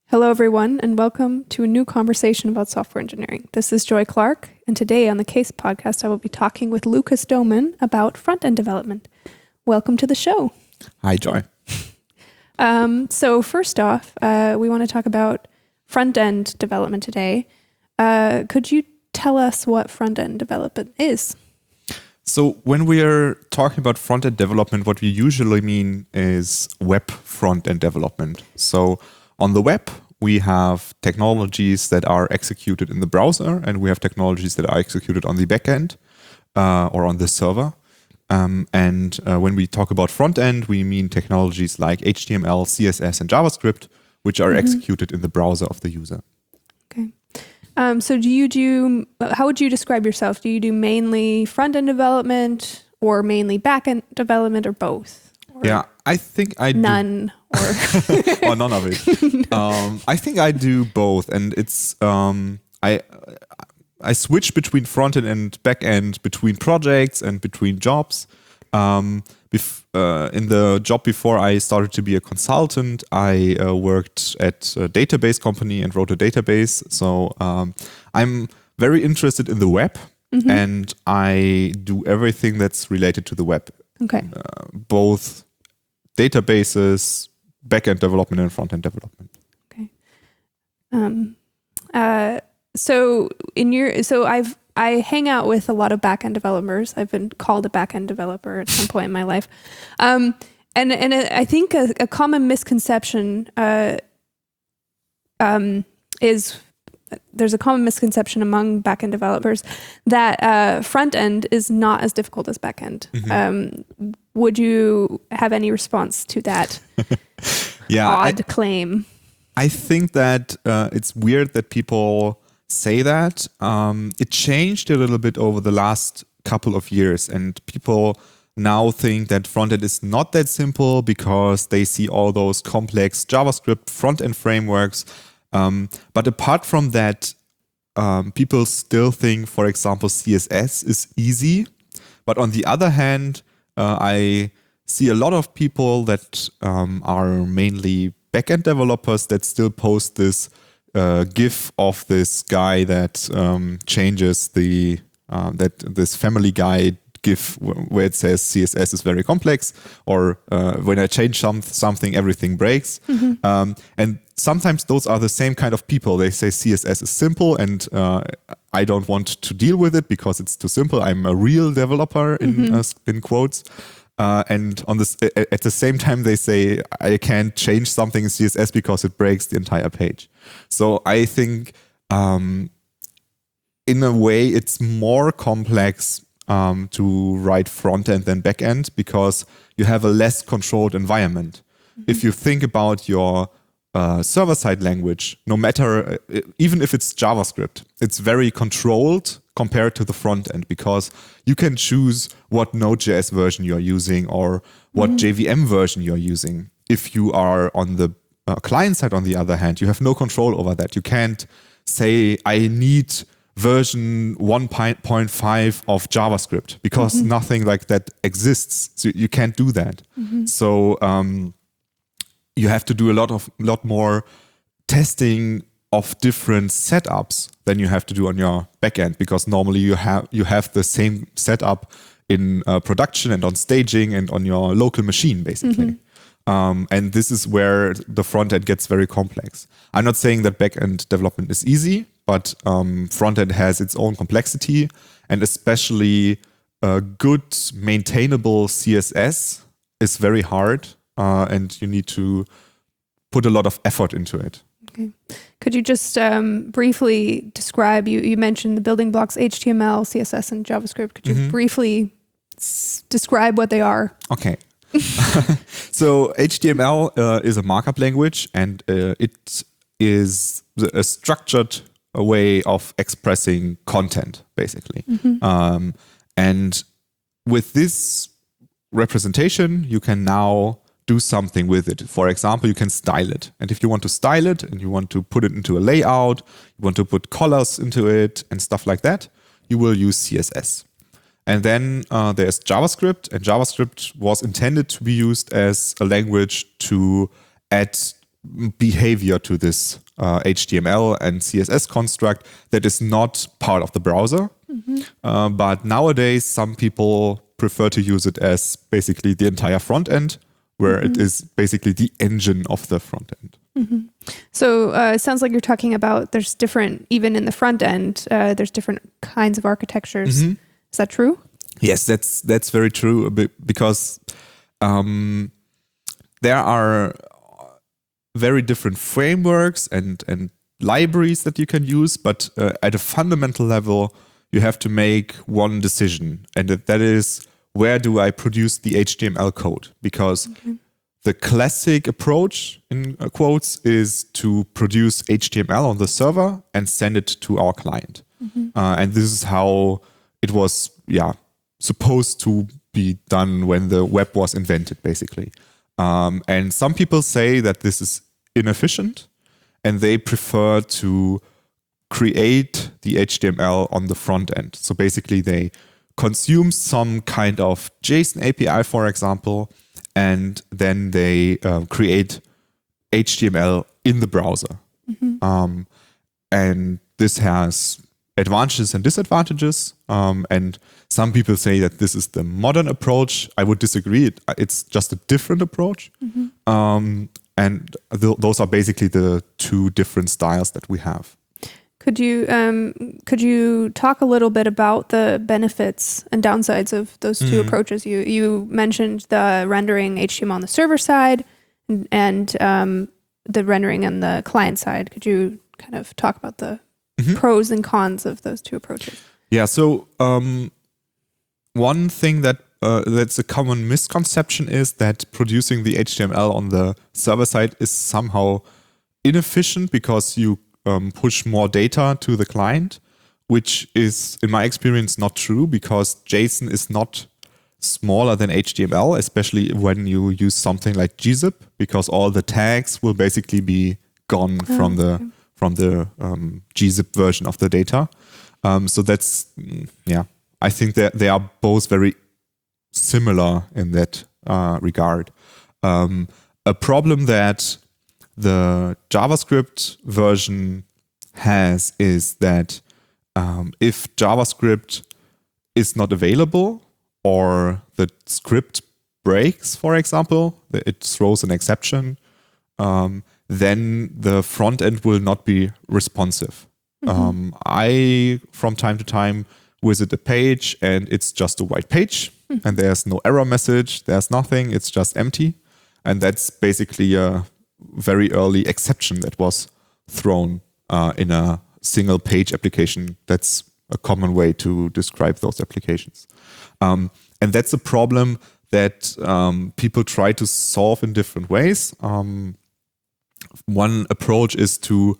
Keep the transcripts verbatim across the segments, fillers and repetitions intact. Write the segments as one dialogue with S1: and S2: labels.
S1: Hello, everyone, and welcome to a new conversation about software engineering. This is Joy Clark, and today on the Case podcast, I will be talking with Lucas Doman about front-end development. Welcome to the show.
S2: Hi, Joy.
S1: Um, so first off, uh, we want to talk about front-end development today. Uh, could you tell us what front-end development is?
S2: So when we are talking about front-end development, what we usually mean is web front-end development. So on the web, we have technologies that are executed in the browser, and we have technologies that are executed on the backend uh, or on the server. Um, and uh, when we talk about front-end, we mean technologies like H T M L, C S S, and JavaScript, which are mm-hmm. executed in the browser of the user.
S1: Okay. Um, so do you do, how would you describe yourself? Do you do mainly front-end development or mainly back-end development or both? Or
S2: yeah, I think I
S1: none
S2: do.
S1: or
S2: or none of it. um, I think I do both, and it's um, I I switch between front end and back end, between projects and between jobs. Um, bef- uh, in the job before I started to be a consultant, I uh, worked at a database company and wrote a database. So um, I'm very interested in the web, mm-hmm. and I do everything that's related to the web.
S1: Okay.
S2: Uh, both databases, back-end development, and front-end development.
S1: Okay. Um. Uh. So in your so I've I hang out with a lot of back-end developers. I've been called a back-end developer at some point in my life, um, and and I think a, a common misconception uh, um, is there's a common misconception among back-end developers that uh, front-end is not as difficult as back-end. Mm-hmm. Um, would you have any response to that
S2: yeah,
S1: odd
S2: I,
S1: claim?
S2: I think that uh, it's weird that people say that. Um, it changed a little bit over the last couple of years, and people now think that front-end is not that simple because they see all those complex JavaScript front-end frameworks. Um, but apart from that, um, people still think, for example, C S S is easy. But on the other hand, uh, I see a lot of people that um, are mainly backend developers that still post this uh, GIF of this guy that um, changes the uh, that this Family Guy GIF where it says C S S is very complex, or uh, when I change some, something, everything breaks. Mm-hmm. Um, and sometimes those are the same kind of people. They say C S S is simple, and uh, I don't want to deal with it because it's too simple. I'm a real developer in mm-hmm. uh, in quotes. Uh, and on this, at the same time, they say I can't change something in C S S because it breaks the entire page. So I think, um, in a way, it's more complex um, to write front end than back end because you have a less controlled environment. Mm-hmm. If you think about your uh, server-side language, no matter, uh, even if it's JavaScript, it's very controlled compared to the front end because you can choose what Node.js version you're using or what mm-hmm. J V M version you're using. If you are on the uh, client side, on the other hand, you have no control over that. You can't say, I need version one point five of JavaScript because mm-hmm. nothing like that exists. So you can't do that. Mm-hmm. So um, you have to do a lot of lot more testing of different setups than you have to do on your backend, because normally you have you have the same setup in uh, production and on staging and on your local machine, basically. Mm-hmm. Um, and this is where the front end gets very complex. I'm not saying that backend development is easy, but um, front end has its own complexity, and especially a good maintainable C S S is very hard, uh, and you need to put a lot of effort into it.
S1: Okay. Could you just um, briefly describe, you, you mentioned the building blocks H T M L, C S S, and JavaScript. Could you mm-hmm. briefly s- describe what they are?
S2: Okay. So H T M L uh, is a markup language, and uh, it is a structured way of expressing content, basically. Mm-hmm. Um, and with this representation, you can now do something with it. For example, you can style it. And if you want to style it and you want to put it into a layout, you want to put colors into it and stuff like that, you will use C S S. And then uh, there's JavaScript, and JavaScript was intended to be used as a language to add behavior to this uh, H T M L and C S S construct that is not part of the browser. Mm-hmm. Uh, but nowadays, some people prefer to use it as basically the entire front end, where mm-hmm. it is basically the engine of the front end.
S1: Mm-hmm. So uh, it sounds like you're talking about there's different, even in the front end, uh, there's different kinds of architectures. Mm-hmm. Is that true?
S2: Yes, that's that's very true, because um, there are very different frameworks and, and libraries that you can use, but uh, at a fundamental level, you have to make one decision, and that is, where do I produce the H T M L code? Because okay. the classic approach, in quotes, is to produce H T M L on the server and send it to our client. Mm-hmm. Uh, and this is how it was, yeah, supposed to be done when the web was invented, basically. Um, and some people say that this is inefficient, and they prefer to create the H T M L on the front end. So basically, they consume some kind of JSON A P I, for example, and then they uh, create H T M L in the browser. Mm-hmm. Um, and this has advantages and disadvantages. Um, and some people say that this is the modern approach. I would disagree. It, it's just a different approach. Mm-hmm. Um, and th- those are basically the two different styles that we have.
S1: Could you um, could you talk a little bit about the benefits and downsides of those two mm-hmm. approaches? You you mentioned the rendering H T M L on the server side and, and um, the rendering on the client side. Could you kind of talk about the mm-hmm. pros and cons of those two approaches?
S2: Yeah. So um, one thing that uh, that's a common misconception is that producing the H T M L on the server side is somehow inefficient because you Um, push more data to the client, which is, in my experience, not true, because JSON is not smaller than H T M L, especially when you use something like gzip, because all the tags will basically be gone oh, from the okay. from the um, gzip version of the data. Um, so that's, yeah, I think that they are both very similar in that uh, regard. Um, a problem that the JavaScript version has is that um, if JavaScript is not available or the script breaks, for example, it throws an exception, um, then the front end will not be responsive. Mm-hmm. Um, I, from time to time, visit a page and it's just a white page mm-hmm. and there's no error message, there's nothing, it's just empty. And that's basically a very early exception that was thrown uh, in a single page application. That's a common way to describe those applications. Um, and that's a problem that um, people try to solve in different ways. Um, one approach is to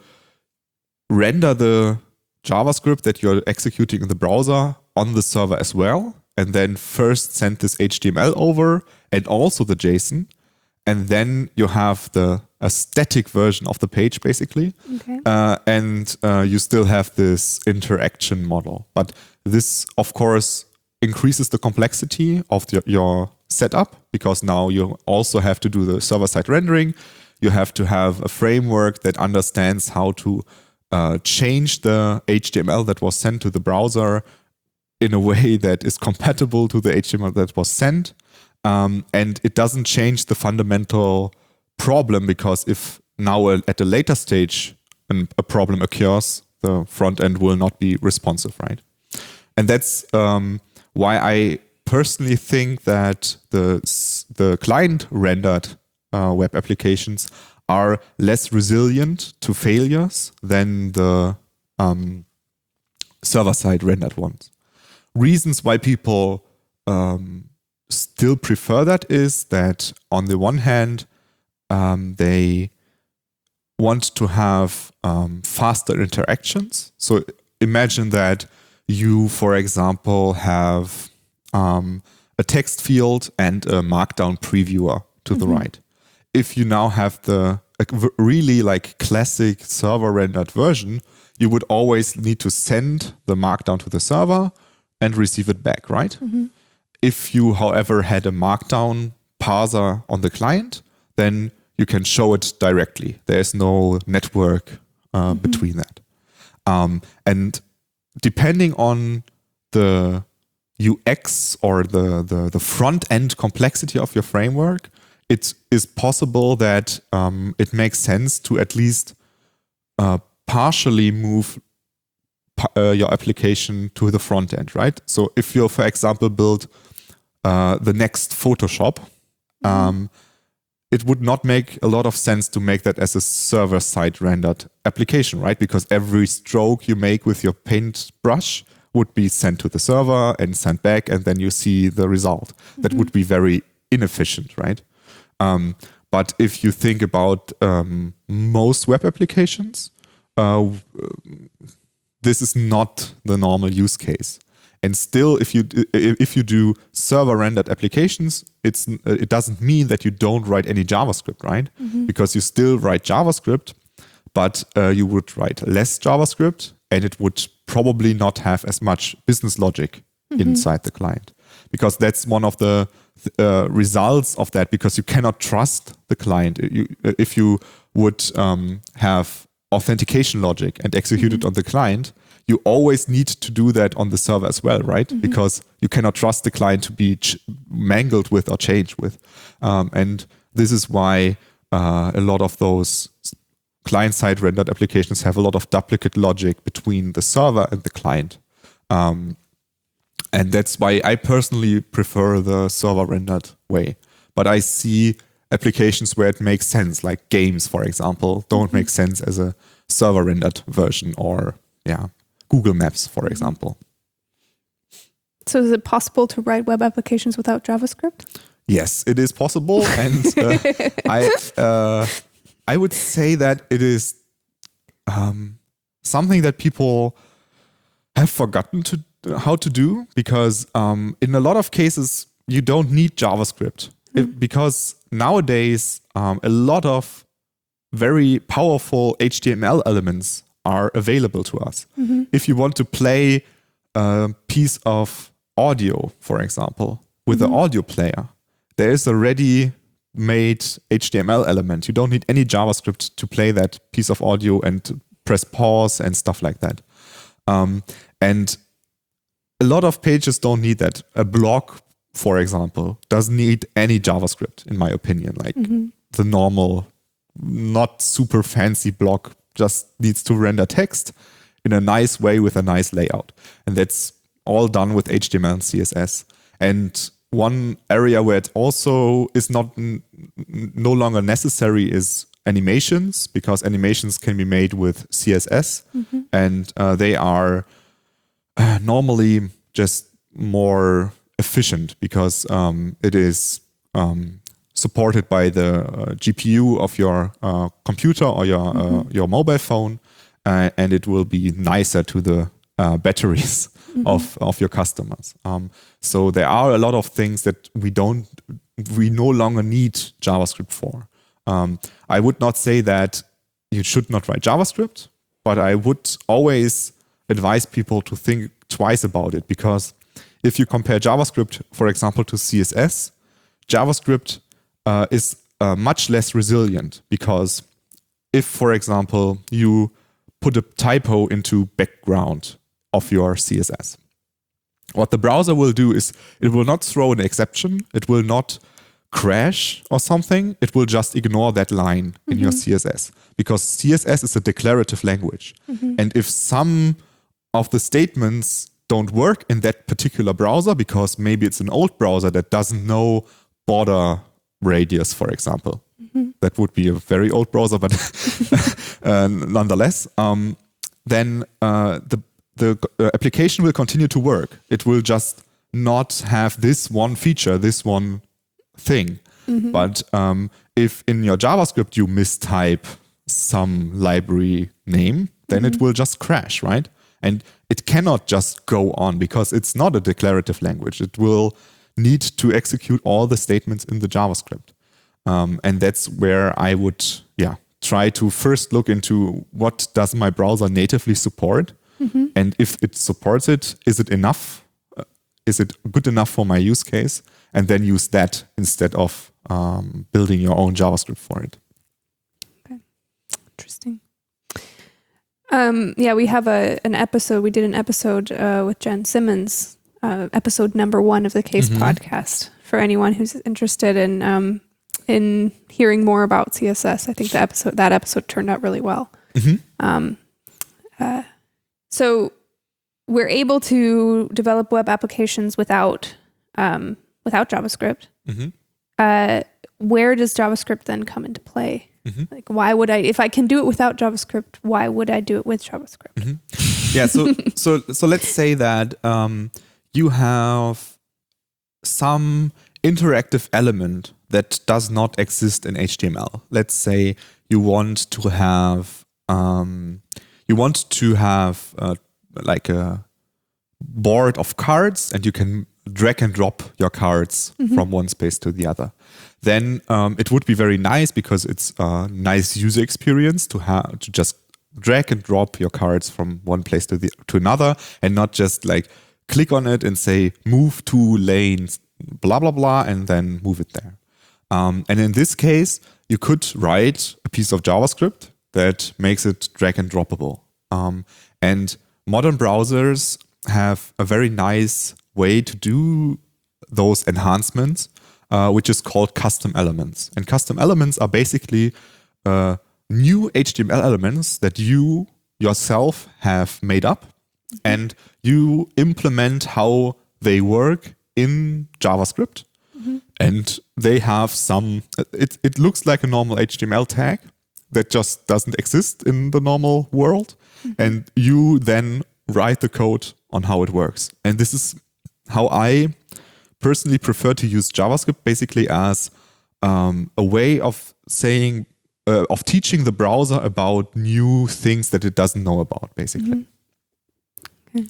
S2: render the JavaScript that you're executing in the browser on the server as well, and then first send this H T M L over and also the JSON. And then you have the a static version of the page, basically. Okay. Uh, and uh, you still have this interaction model. But this, of course, increases the complexity of the, your setup, because now you also have to do the server-side rendering. You have to have a framework that understands how to uh, change the H T M L that was sent to the browser in a way that is compatible to the H T M L that was sent. Um, and it doesn't change the fundamental problem, because if now at a later stage an, a problem occurs, the front end will not be responsive, right? And that's um, why I personally think that the the client rendered uh, web applications are less resilient to failures than the um, server-side rendered ones. Reasons why people um, still prefer that is that, on the one hand, um, they want to have um, faster interactions. So imagine that you, for example, have um, a text field and a markdown previewer to mm-hmm. the right. If you now have the a really like classic server rendered version, you would always need to send the markdown to the server and receive it back, right? Mm-hmm. If you, however, had a markdown parser on the client, then you can show it directly. There's no network uh, mm-hmm. between that. Um, and depending on the U X or the, the, the front-end complexity of your framework, it is possible that um, it makes sense to at least uh, partially move uh, your application to the front end, right? So if you, for example, build uh, the next Photoshop, um, it would not make a lot of sense to make that as a server-side rendered application, right? Because every stroke you make with your paint brush would be sent to the server and sent back, and then you see the result. Mm-hmm. That would be very inefficient, right? Um, but if you think about um, most web applications, uh, this is not the normal use case. And still, if you if you do server rendered applications, it's it doesn't mean that you don't write any JavaScript, right? Mm-hmm. Because you still write JavaScript, but uh, you would write less JavaScript, and it would probably not have as much business logic mm-hmm. inside the client. Because that's one of the uh, results of that. Because you cannot trust the client. You, if you would um, have authentication logic and execute mm-hmm. it on the client, you always need to do that on the server as well, right? Mm-hmm. Because you cannot trust the client to be ch- mangled with or changed with. Um, and this is why uh, a lot of those client-side rendered applications have a lot of duplicate logic between the server and the client. Um, and that's why I personally prefer the server rendered way. But I see applications where it makes sense, like games, for example, don't mm-hmm. make sense as a server rendered version, or yeah. Google Maps, for example.
S1: So is it possible to write web applications without JavaScript?
S2: Yes, it is possible. And uh, I uh, I would say that it is um, something that people have forgotten to how to do, because um, in a lot of cases, you don't need JavaScript. Mm-hmm. It, because nowadays, um, a lot of very powerful H T M L elements are available to us. Mm-hmm. If you want to play a piece of audio, for example, with mm-hmm. an audio player, there is a ready-made H T M L element. You don't need any JavaScript to play that piece of audio and press pause and stuff like that. Um, and a lot of pages don't need that. A blog, for example, doesn't need any JavaScript, in my opinion. Like mm-hmm. the normal, not super fancy blog just needs to render text in a nice way with a nice layout. And that's all done with H T M L and C S S. And one area where it also is not n- no longer necessary is animations, because animations can be made with C S S. Mm-hmm. And uh, they are uh, normally just more efficient, because um, it is um, supported by the uh, G P U of your uh, computer or your mm-hmm. uh, your mobile phone, uh, and it will be nicer to the uh, batteries mm-hmm. of of your customers. Um, so there are a lot of things that we don't, we no longer need JavaScript for. Um, I would not say that you should not write JavaScript, but I would always advise people to think twice about it, because if you compare JavaScript, for example, to C S S, JavaScript Uh, is uh, much less resilient, because if, for example, you put a typo into background of your C S S, what the browser will do is it will not throw an exception, it will not crash or something, it will just ignore that line in mm-hmm. your C S S, because C S S is a declarative language. Mm-hmm. And if some of the statements don't work in that particular browser, because maybe it's an old browser that doesn't know border radius, for example. Mm-hmm. That would be a very old browser, but uh, nonetheless, um, then uh, the the uh, application will continue to work. It will just not have this one feature, this one thing. Mm-hmm. But um, if in your JavaScript you mistype some library name, then mm-hmm. it will just crash, right? And it cannot just go on, because it's not a declarative language. It will need to execute all the statements in the JavaScript. Um, and that's where I would yeah, try to first look into what does my browser natively support. Mm-hmm. And if it supports it, is it enough? Uh, is it good enough for my use case? And then use that instead of um, building your own JavaScript for it.
S1: Um, yeah, we have a an episode. We did an episode uh, with Jen Simmons, uh, episode number one of the Case
S2: Mhm.
S1: podcast. For anyone who's interested in um, in hearing more about C S S, I think the episode that episode turned out really well.
S2: Mhm.
S1: Um, uh, so we're able to develop web applications without um, without JavaScript.
S2: Mhm.
S1: Uh, where does JavaScript then come into play?
S2: Mhm.
S1: Like, why would I, if I can do it without JavaScript, why would I do it with JavaScript?
S2: Mhm. Yeah. So so so let's say that um, you have some interactive element that does not exist in H T M L. Let's say you want to have um, you want to have uh, like a board of cards, and you can drag and drop your cards
S1: Mhm.
S2: from one space to the other. Then um, it would be very nice because it's a nice user experience to have to just drag and drop your cards from one place to the to another, and not just like click on it and say move to lanes, blah blah blah, and then move it there. Um, and in this case, you could write a piece of JavaScript that makes it drag and droppable. Um, and modern browsers have a very nice way to do those enhancements, uh, which is called custom elements. And custom elements are basically uh, new H T M L elements that you yourself have made up, and you implement how they work in JavaScript. And they have some, it, it looks like a normal H T M L tag that just doesn't exist in the normal world. And you then write the code on how it works. And this is how I personally prefer to use JavaScript, basically as um, a way of saying, uh, of teaching the browser about new things that it doesn't know about, basically.
S1: Okay.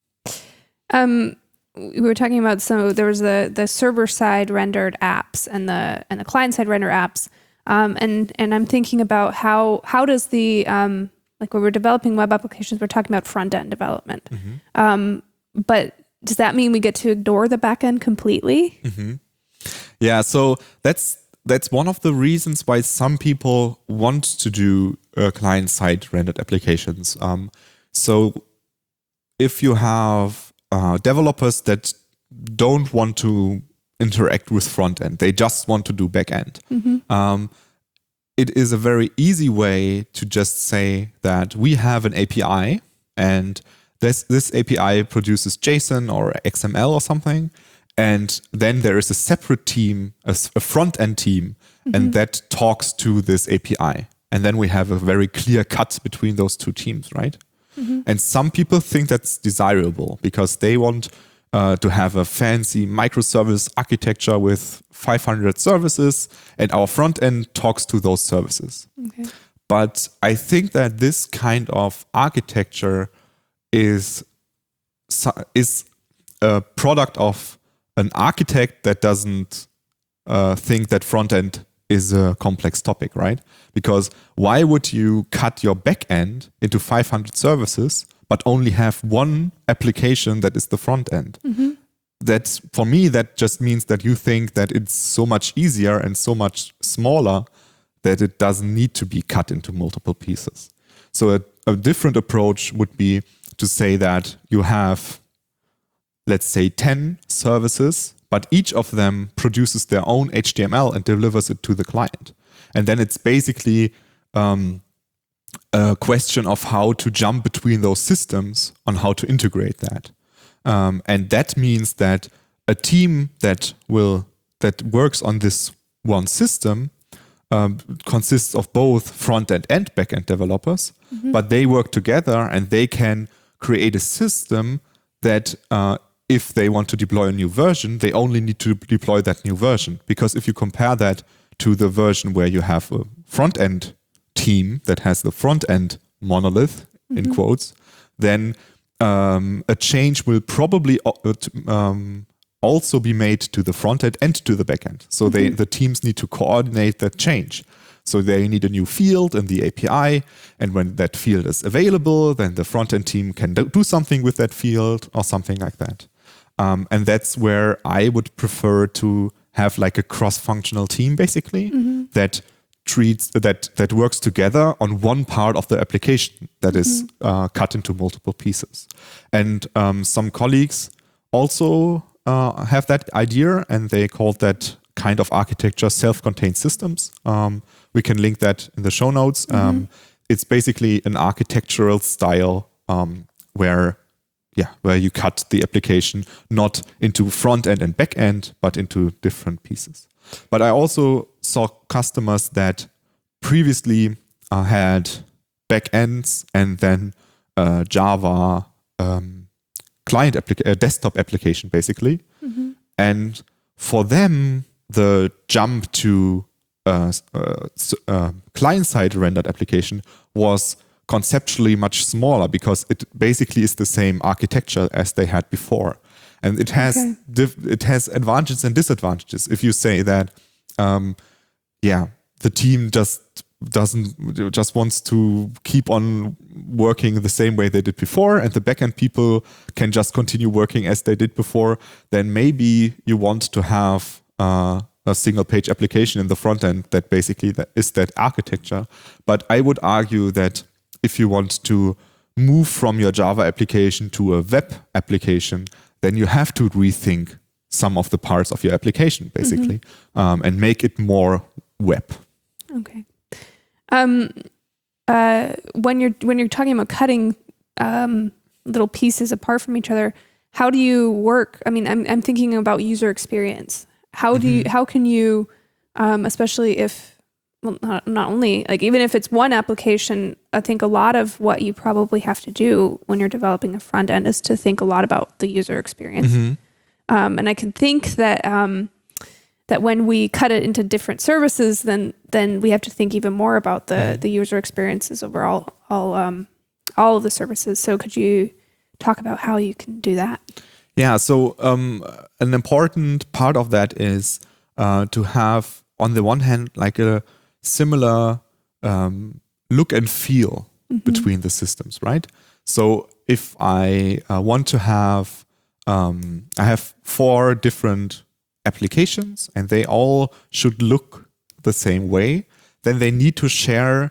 S1: Um, we were talking about, so there was the the server side rendered apps and the and the client side rendered apps, um, and and I'm thinking about how how does the um, like when we're developing web applications, we're talking about front end development,
S2: Mm-hmm.
S1: um, but does that mean we get to ignore the back end completely?
S2: Mm-hmm. Yeah, so that's that's one of the reasons why some people want to do uh, client-side rendered applications. Um, so if you have uh, developers that don't want to interact with front end, they just want to do back end.
S1: Mm-hmm.
S2: Um, it is a very easy way to just say that we have an A P I, and this this A P I produces JSON or X M L or something, and then there is a separate team, a, s- a front end team, and that talks to this A P I, and then we have a very clear cut between those two teams, right? And some people think that's desirable because they want uh, to have a fancy microservice architecture with five hundred services, and our front end talks to those services.
S1: Okay.
S2: But I think that this kind of architecture is su- is a product of an architect that doesn't uh, think that front end is a complex topic, right? Because why would you cut your back end into five hundred services but only have one application that is the front end? That's, for me, that just means that you think that it's so much easier and so much smaller that it doesn't need to be cut into multiple pieces. So a, a different approach would be to say that you have, let's say, ten services, but each of them produces their own H T M L and delivers it to the client. And then it's basically um, a question of how to jump between those systems on how to integrate that. Um, and that means that a team that will that works on this one system um, consists of both front-end and back-end developers, but they work together and they can create a system that uh, if they want to deploy a new version, they only need to deploy that new version. Because if you compare that to the version where you have a front-end team that has the front-end monolith, in quotes, then um, a change will probably uh, t- um, also be made to the front-end and to the back-end. So they, the teams need to coordinate that change. So they need a new field in the A P I, and when that field is available, then the front-end team can do do something with that field or something like that. Um, and that's where I would prefer to have like a cross-functional team, basically, that treats that that works together on one part of the application that
S1: mm-hmm.
S2: is uh, cut into multiple pieces. And um, some colleagues also uh, have that idea, and they call that kind of architecture self-contained systems. Um, we can link that in the show notes. Mm-hmm. Um, it's basically an architectural style um, where, yeah, where you cut the application not into front end and back end, but into different pieces. But I also saw customers that previously uh, had back ends and then uh, Java um, client applica- uh, desktop application, basically. Mm-hmm. And for them, the jump to uh, uh, uh, client-side rendered application was conceptually much smaller because it basically is the same architecture as they had before. And it has okay. diff- it has advantages and disadvantages. If you say that, um, yeah, the team just doesn't just wants to keep on working the same way they did before, and the backend people can just continue working as they did before, then maybe you want to have uh, a single page application in the front end that basically that is that architecture. But I would argue that if you want to move from your Java application to a web application, then you have to rethink some of the parts of your application, basically, mm-hmm. um, and make it more web.
S1: Okay. Um, uh, when you're when you're talking about cutting um, little pieces apart from each other, how do you work? I mean, I'm I'm thinking about user experience. How do you how can you, um, especially if well, not not only like even if it's one application, I think a lot of what you probably have to do when you're developing a front end is to think a lot about the user experience. Mm-hmm. Um, and I can think that um, that when we cut it into different services, then then we have to think even more about the mm-hmm. the user experiences over all all um, all of the services. So could you talk about how you can do that?
S2: Yeah. So um, an important part of that is uh, to have, on the one hand, like a similar um, look and feel mm-hmm. between the systems, right? So if I uh, want to have, um, I have four different applications and they all should look the same way, then they need to share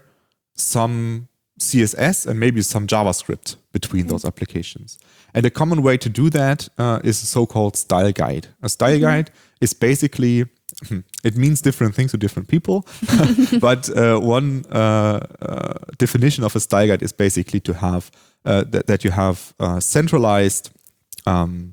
S2: some C S S and maybe some JavaScript between mm-hmm. those applications. And a common way to do that uh, is a so-called style guide. A style mm-hmm. guide is basically, it means different things to different people, but uh, one uh, uh, definition of a style guide is basically to have uh, th- that you have a centralized um,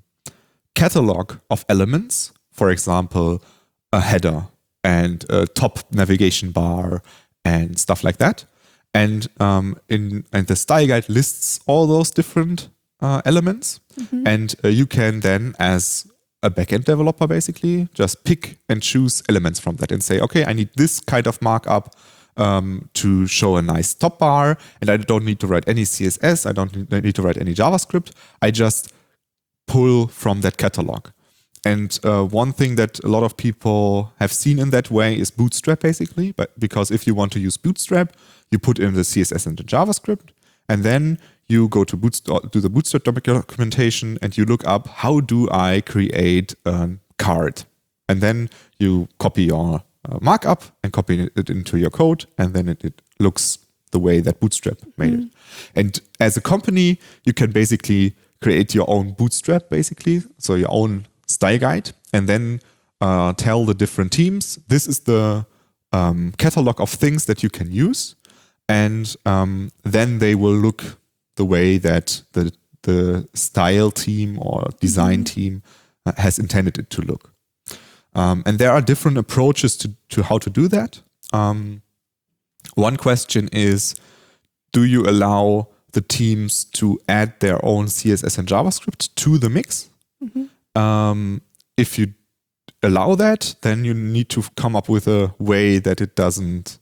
S2: catalog of elements, for example, a header and a top navigation bar and stuff like that. And um, in and the style guide lists all those different uh, elements, mm-hmm. and uh, you can then, as a backend developer, basically just pick and choose elements from that and say, okay, I need this kind of markup um, to show a nice top bar, and I don't need to write any C S S, I don't need to write any JavaScript. I just pull from that catalog. And uh, one thing that a lot of people have seen in that way is Bootstrap, basically. But because if you want to use Bootstrap, you put in the C S S and the JavaScript, and then you go to Bootstrap, do the Bootstrap documentation, and you look up, how do I create a card? And then you copy your uh, markup and copy it into your code, and then it, it looks the way that Bootstrap made mm. it. And as a company, you can basically create your own Bootstrap, basically, so your own style guide, and then uh, tell the different teams, this is the um, catalog of things that you can use, and um, then they will look the way that the the style team or design mm-hmm. team uh, has intended it to look. Um, and there are different approaches to, to how to do that. Um, one question is, do you allow the teams to add their own C S S and JavaScript to the mix? Mm-hmm. Um, if you allow that, then you need to come up with a way that it doesn't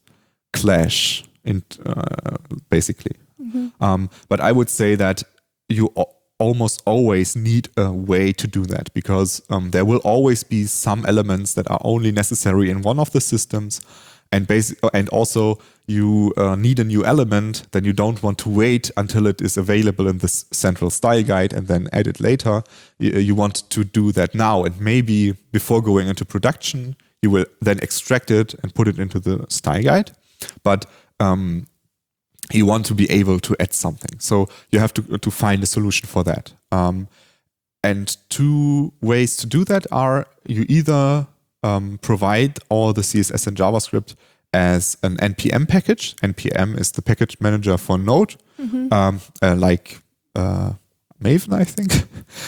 S2: clash, in, uh, basically. Mm-hmm. Um, but I would say that you o- almost always need a way to do that, because um, there will always be some elements that are only necessary in one of the systems, and basic, and also you uh, need a new element, then you don't want to wait until it is available in this central style guide and then add it later. You, you want to do that now, and maybe before going into production, You will then extract it and put it into the style guide. But um, you want to be able to add something. So you have to, to find a solution for that. Um, and two ways to do that are you either um, provide all the C S S and JavaScript as an N P M package. N P M is the package manager for Node, mm-hmm. um, uh, like uh, Maven, I think.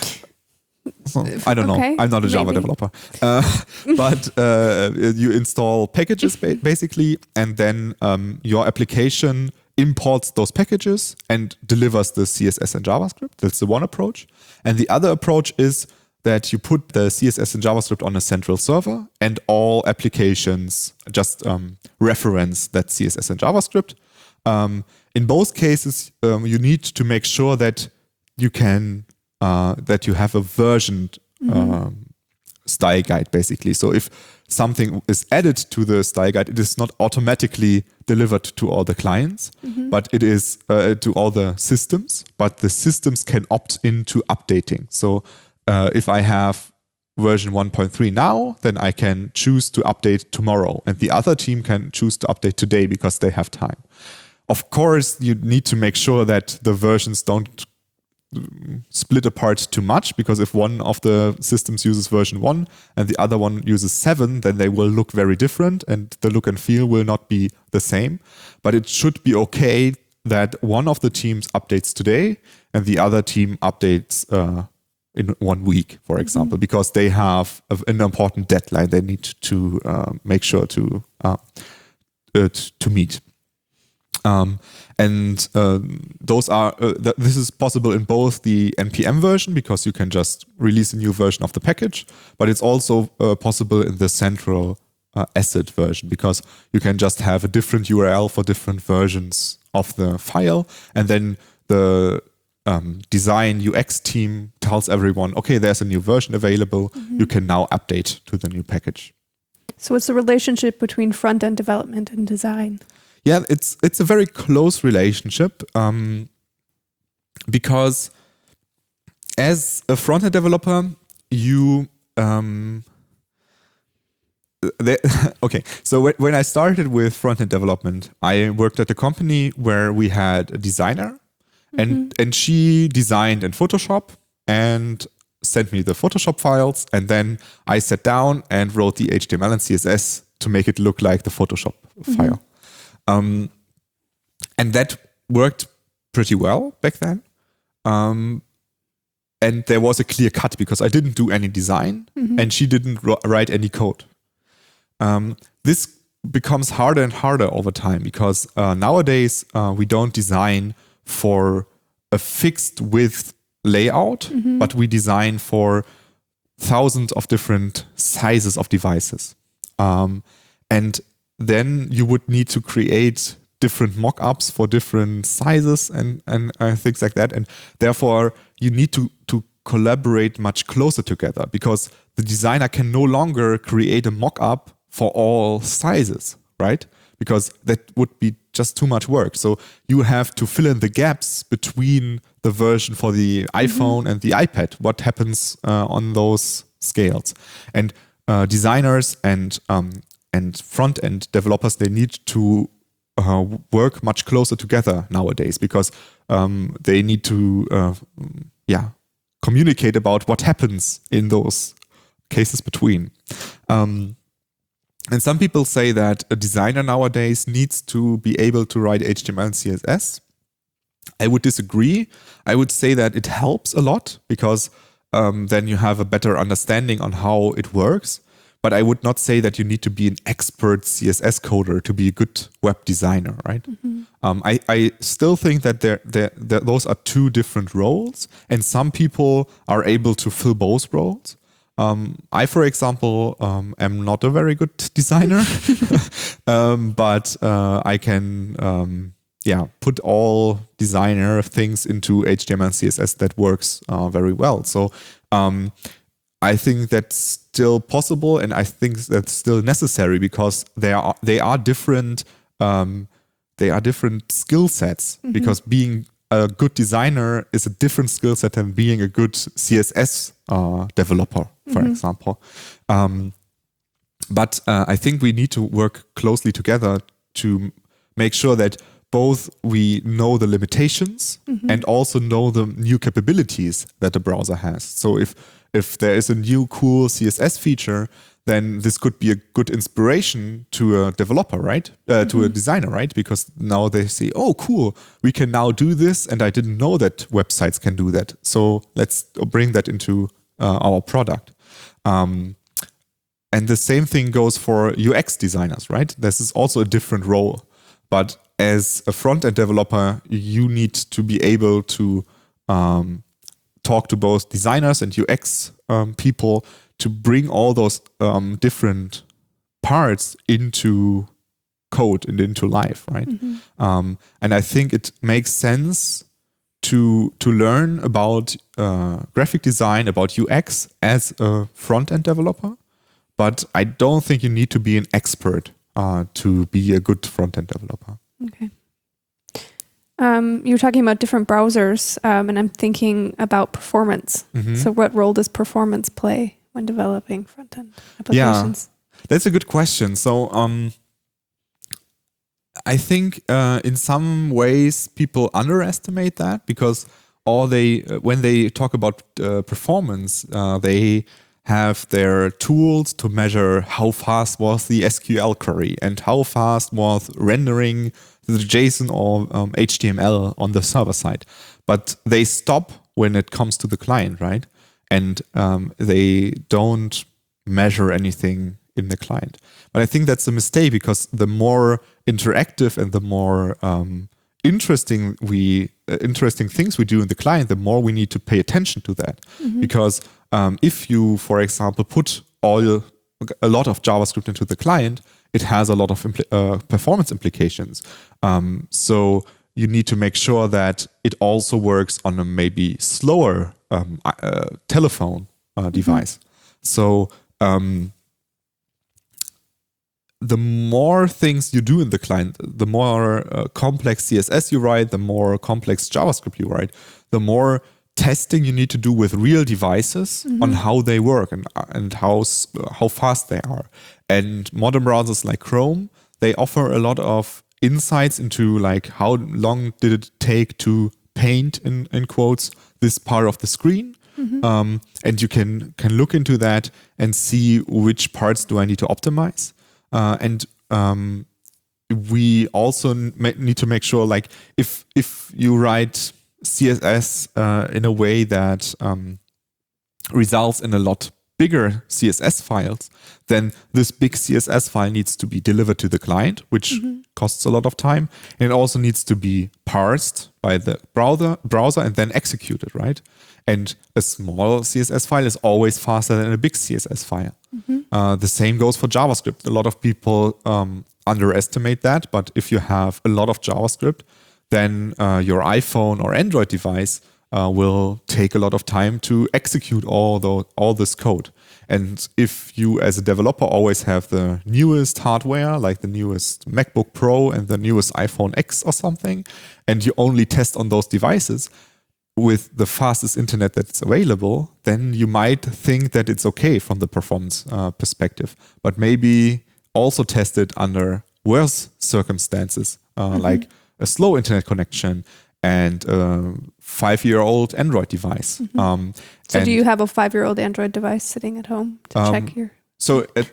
S2: So, I don't okay, know. I'm not a Java maybe. developer. Uh, but uh, you install packages ba- basically, and then um, your application imports those packages and delivers the C S S and JavaScript. That's the one approach. And the other approach is that you put the C S S and JavaScript on a central server, and all applications just um, reference that C S S and JavaScript. Um, in both cases, um, you need to make sure that you can uh, that you have a versioned mm-hmm. um, style guide, basically. So if something is added to the style guide, it is not automatically delivered to all the clients, mm-hmm. but it is uh, to all the systems. But the systems can opt into updating. So uh, if I have version one point three now, then I can choose to update tomorrow, and the other team can choose to update today because they have time. Of course, you need to make sure that the versions don't split apart too much, because if one of the systems uses version one and the other one uses seven, then they will look very different and the look and feel will not be the same. But it should be okay that one of the teams updates today and the other team updates uh, in one week, for example, mm-hmm. because they have a, an important deadline they need to uh, make sure to uh, uh, to meet. Um, and uh, those are uh, th- this is possible in both the N P M version, because you can just release a new version of the package, but it's also uh, possible in the central uh, asset version, because you can just have a different U R L for different versions of the file, and then the um, design U X team tells everyone, okay, there's a new version available, mm-hmm. you can now update to the new package.
S1: So what's the relationship between front-end development and design?
S2: Yeah, it's it's a very close relationship, um, because as a front-end developer, you um, they, okay. So w- when I started with front-end development, I worked at a company where we had a designer, mm-hmm. and and she designed in Photoshop and sent me the Photoshop files, and then I sat down and wrote the H T M L and C S S to make it look like the Photoshop mm-hmm. file. Um, and that worked pretty well back then. Um, and there was a clear cut because I didn't do any design mm-hmm. and she didn't ro- write any code. Um, this becomes harder and harder over time, because uh, nowadays uh, we don't design for a fixed width layout, mm-hmm. but we design for thousands of different sizes of devices. Um, and then you would need to create different mock-ups for different sizes and, and uh, things like that. And therefore, you need to, to collaborate much closer together, because the designer can no longer create a mock-up for all sizes, right? Because that would be just too much work. So you have to fill in the gaps between the version for the iPhone mm-hmm. and the iPad. What happens uh, on those scales? And uh, designers and um, and front-end developers, they need to uh, work much closer together nowadays, because um, they need to uh, yeah, communicate about what happens in those cases between. Um, and some people say that a designer nowadays needs to be able to write H T M L and C S S. I would disagree. I would say that it helps a lot, because um, then you have a better understanding on how it works. But I would not say that you need to be an expert C S S coder to be a good web designer, right? Mm-hmm. Um, I, I still think that they're, they're, they're, those are two different roles, and some people are able to fill both roles. Um, I, for example, um, am not a very good designer, um, but uh, I can um, yeah, put all designer things into H T M L and C S S that works uh, very well. So um, I think that's still possible, and I think that's still necessary, because they are they are different um, they are different skill sets. Mm-hmm. Because being a good designer is a different skill set than being a good C S S uh, developer, for mm-hmm. example. Um, but uh, I think we need to work closely together to make sure that both we know the limitations mm-hmm. and also know the new capabilities that the browser has. So if if there is a new cool C S S feature, then this could be a good inspiration to a developer, right? Uh, mm-hmm. To a designer, right? Because now they say, oh, cool, we can now do this. And I didn't know that websites can do that. So let's bring that into uh, our product. Um, and the same thing goes for U X designers, right? This is also a different role. But as a front-end developer, you need to be able to um, talk to both designers and U X um, people to bring all those um, different parts into code and into life, right? Mm-hmm. Um, and I think it makes sense to to learn about uh, graphic design, about U X as a front-end developer, but I don't think you need to be an expert uh, to be a good front-end developer.
S1: Okay. Um, you were talking about different browsers, um, and I'm thinking about performance. Mm-hmm. So what role does performance play when developing front-end applications?
S2: Yeah, that's a good question. So um, I think uh, in some ways people underestimate that, because all they uh, when they talk about uh, performance, uh, they have their tools to measure how fast was the S Q L query and how fast was rendering the JSON or um, H T M L on the server side. But they stop when it comes to the client, right? And um, they don't measure anything in the client. But I think that's a mistake, because the more interactive and the more um, interesting we uh, interesting things we do in the client, the more we need to pay attention to that. Mm-hmm. Because um, if you, for example, put all a lot of JavaScript into the client, it has a lot of impl- uh, performance implications. Um, so you need to make sure that it also works on a maybe slower um, uh, telephone uh, device. Mm-hmm. So um, the more things you do in the client, the more uh, complex C S S you write, the more complex JavaScript you write, the more testing you need to do with real devices mm-hmm. on how they work and and how how fast they are. And modern browsers like Chrome, they offer a lot of insights into like how long did it take to paint in, in quotes this part of the screen. Mm-hmm. Um, and you can can look into that and see which parts do I need to optimize. Uh, and um, we also n- need to make sure, like if if you write C S S uh, in a way that um, results in a lot bigger C S S files, then this big C S S file needs to be delivered to the client, which mm-hmm. costs a lot of time. And it also needs to be parsed by the browser, browser and then executed, right? And a small C S S file is always faster than a big C S S file. Mm-hmm. Uh, the same goes for JavaScript. A lot of people um, underestimate that, but if you have a lot of JavaScript, then uh, your iPhone or Android device uh, will take a lot of time to execute all the, all this code. And if you as a developer always have the newest hardware, like the newest MacBook Pro and the newest iPhone X or something, and you only test on those devices with the fastest internet that's available, then you might think that it's okay from the performance uh, perspective. But maybe also test it under worse circumstances, uh, mm-hmm. like a slow internet connection and a five-year-old Android device.
S1: Mm-hmm.
S2: Um,
S1: so do you have a five-year-old Android device sitting at home to um, check your...
S2: So at,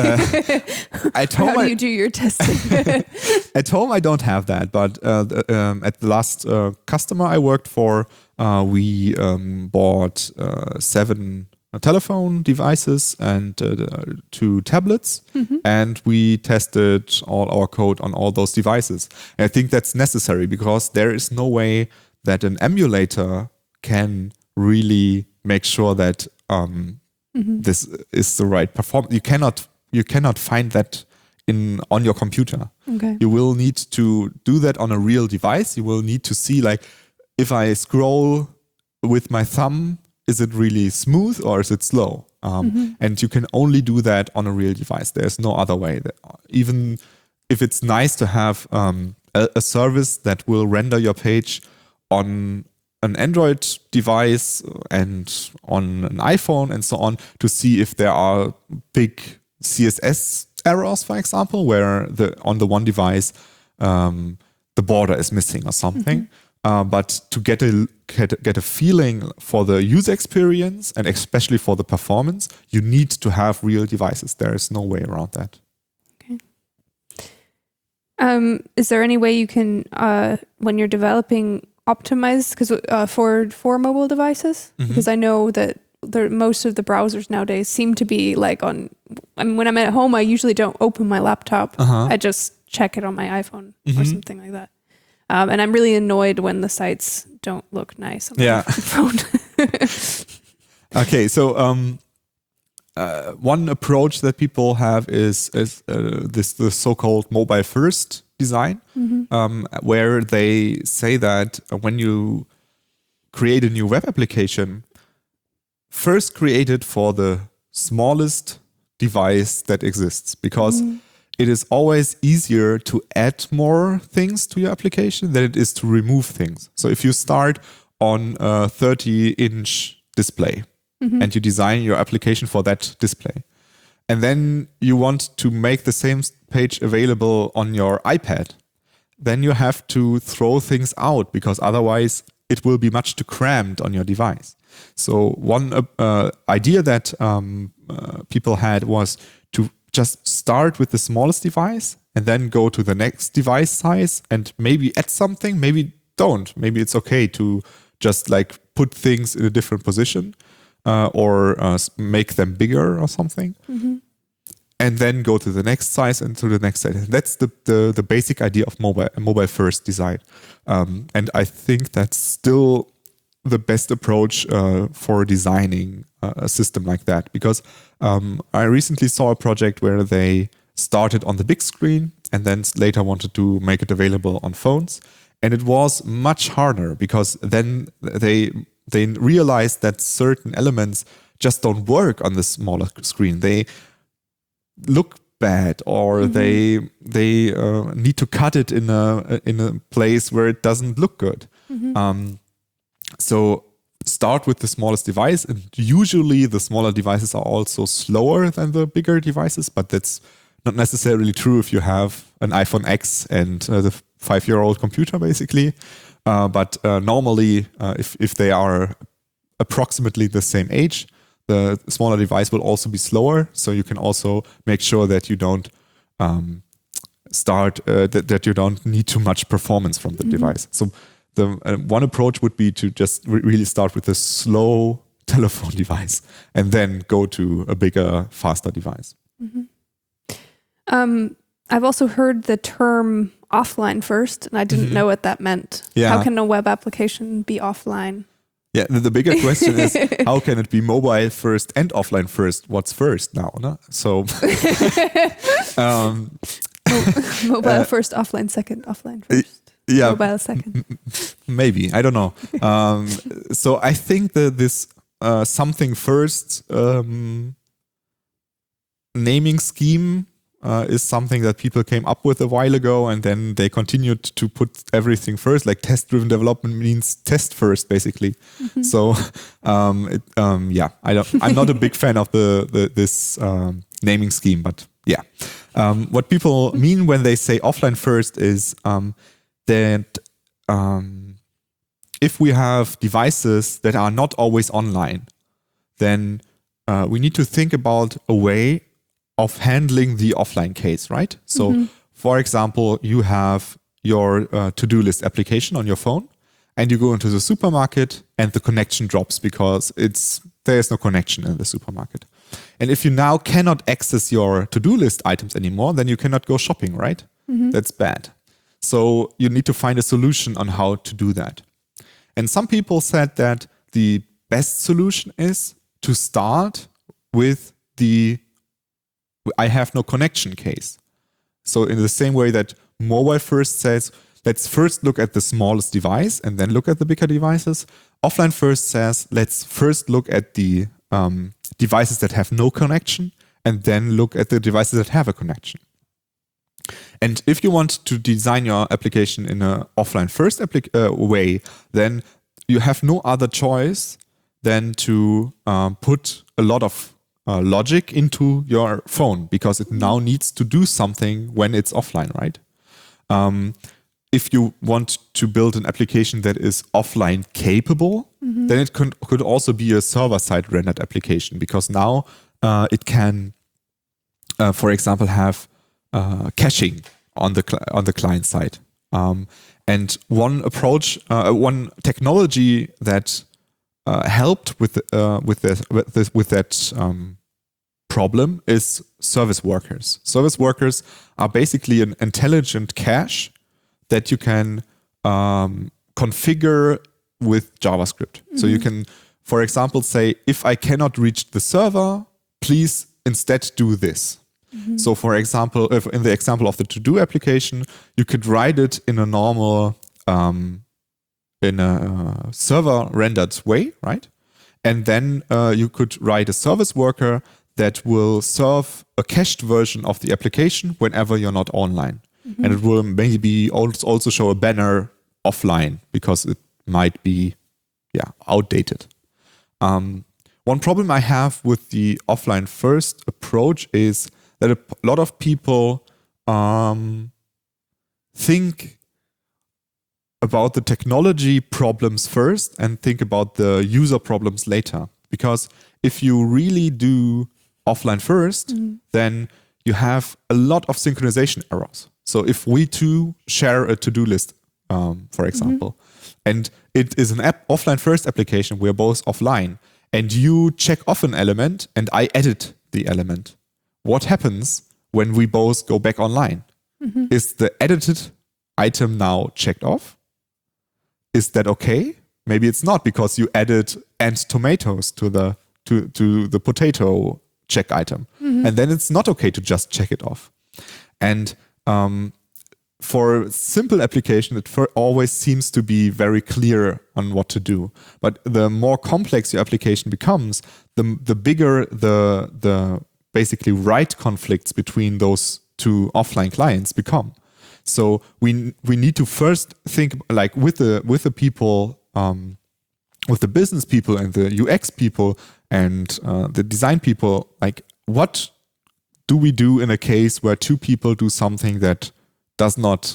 S2: uh, at home,
S1: how do
S2: I,
S1: you do your testing?
S2: At home, I don't have that. But uh, the, um, at the last uh, customer I worked for, uh, we um, bought uh, seven telephone devices and uh, two tablets, mm-hmm. and we tested all our code on all those devices. And I think that's necessary, because there is no way that an emulator can really make sure that um, mm-hmm. this is the right performance. You cannot you cannot find that in on your computer.
S1: Okay.
S2: You will need to do that on a real device. You will need to see, like, if I scroll with my thumb, is it really smooth or is it slow? Um, mm-hmm. And you can only do that on a real device. There's no other way. Even if it's nice to have um, a, a service that will render your page on an Android device and on an iPhone and so on, to see if there are big C S S errors, for example, where the on the one device um, the border is missing or something. Mm-hmm. Uh, but to get a get, get a feeling for the user experience and especially for the performance, you need to have real devices. There is no way around that.
S1: Okay. Um, is there any way you can, uh, when you're developing, optimize because uh, for for mobile devices? Mm-hmm. Because I know that there, most of the browsers nowadays seem to be like on. I mean, when I'm at home, I usually don't open my laptop. Uh-huh. I just check it on my iPhone mm-hmm. or something like that. Um, and I'm really annoyed when the sites don't look nice on my
S2: yeah.
S1: phone.
S2: Okay, so um, uh, one approach that people have is, is uh, this the so-called mobile first design, mm-hmm. um, where they say that when you create a new web application, first create it for the smallest device that exists, because mm-hmm. it is always easier to add more things to your application than it is to remove things. So if you start on a thirty inch display mm-hmm. and you design your application for that display, and then you want to make the same page available on your iPad, then you have to throw things out because otherwise it will be much too crammed on your device. So one uh, uh, idea that um, uh, people had was to just start with the smallest device and then go to the next device size and maybe add something, maybe don't. Maybe it's okay to just like put things in a different position uh, or uh, make them bigger or something. Mm-hmm. And then go to the next size and to the next size. That's the, the, the basic idea of mobile, mobile first design. Um, and I think that's still the best approach uh, for designing uh, a system like that, because um, I recently saw a project where they started on the big screen and then later wanted to make it available on phones, and it was much harder because then they they realized that certain elements just don't work on the smaller screen. They look bad, or mm-hmm. they they uh, need to cut it in a in a place where it doesn't look good. Mm-hmm. Um, So start with the smallest device, and usually the smaller devices are also slower than the bigger devices, but that's not necessarily true if you have an iPhone X and uh, the five-year-old computer, basically. Uh, but uh, normally, uh, if, if they are approximately the same age, the smaller device will also be slower. So you can also make sure that you don't um, start, uh, that, that you don't need too much performance from the mm-hmm. device. So The uh, one approach would be to just re- really start with a slow telephone device and then go to a bigger, faster device.
S1: Mm-hmm. Um, I've also heard the term offline first, and I didn't mm-hmm. know what that meant.
S2: Yeah.
S1: How can a web application be offline?
S2: Yeah, the, the bigger question is, how can it be mobile first and offline first? What's first now? No? So, um,
S1: mobile uh, first, offline second, offline first.
S2: Yeah,
S1: mobile second.
S2: Maybe, I don't know. Um, so I think that this uh, something first um, naming scheme uh, is something that people came up with a while ago, and then they continued to put everything first. Like test-driven development means test first, basically. Mm-hmm. So um, it, um, yeah, I don't. I'm not a big fan of the, the this um, naming scheme, but yeah, um, what people mean when they say offline first is. Um, that um, if we have devices that are not always online, then uh, we need to think about a way of handling the offline case, right? So, mm-hmm. for example, you have your uh, to-do list application on your phone, and you go into the supermarket, and the connection drops because it's there is no connection in the supermarket. And if you now cannot access your to-do list items anymore, then you cannot go shopping, right? Mm-hmm. That's bad. So you need to find a solution on how to do that. And some people said that the best solution is to start with the I have no connection case. So in the same way that mobile first says, let's first look at the smallest device and then look at the bigger devices. Offline first says, let's first look at the um, devices that have no connection and then look at the devices that have a connection. And if you want to design your application in an offline first applic- uh, way, then you have no other choice than to um, put a lot of uh, logic into your phone because it now needs to do something when it's offline, right? Um, if you want to build an application that is offline capable, mm-hmm. then it could, could also be a server-side rendered application because now uh, it can, uh, for example, have uh, caching on the cl- on the client side. Um, and one approach, uh, one technology that uh, helped with uh, with this, with, this, with that um, problem is service workers. Service workers are basically an intelligent cache that you can um, configure with JavaScript. Mm-hmm. So you can, for example, say, if I cannot reach the server, please instead do this. Mm-hmm. So for example, if in the example of the to-do application, you could write it in a normal, um, in a server rendered way, right? And then uh, you could write a service worker that will serve a cached version of the application whenever you're not online. Mm-hmm. And it will maybe also show a banner offline because it might be, yeah, outdated. Um, one problem I have with the offline first approach is that a lot of people um, think about the technology problems first and think about the user problems later. Because if you really do offline first, mm-hmm. then you have a lot of synchronization errors. So if we two share a to-do list, um, for example, mm-hmm. and it is an app offline first application, we're both offline, and you check off an element and I edit the element. What happens when we both go back online? Mm-hmm. Is the edited item now checked off? Is that okay? Maybe it's not because you added and tomatoes to the to, to the potato check item. Mm-hmm. And then it's not okay to just check it off. And um, for simple application, it for always seems to be very clear on what to do. But the more complex your application becomes, the the bigger the the basically write conflicts between those two offline clients become. So we we need to first think like with the with the people, um, with the business people and the U X people and uh, the design people, like what do we do in a case where two people do something that does not,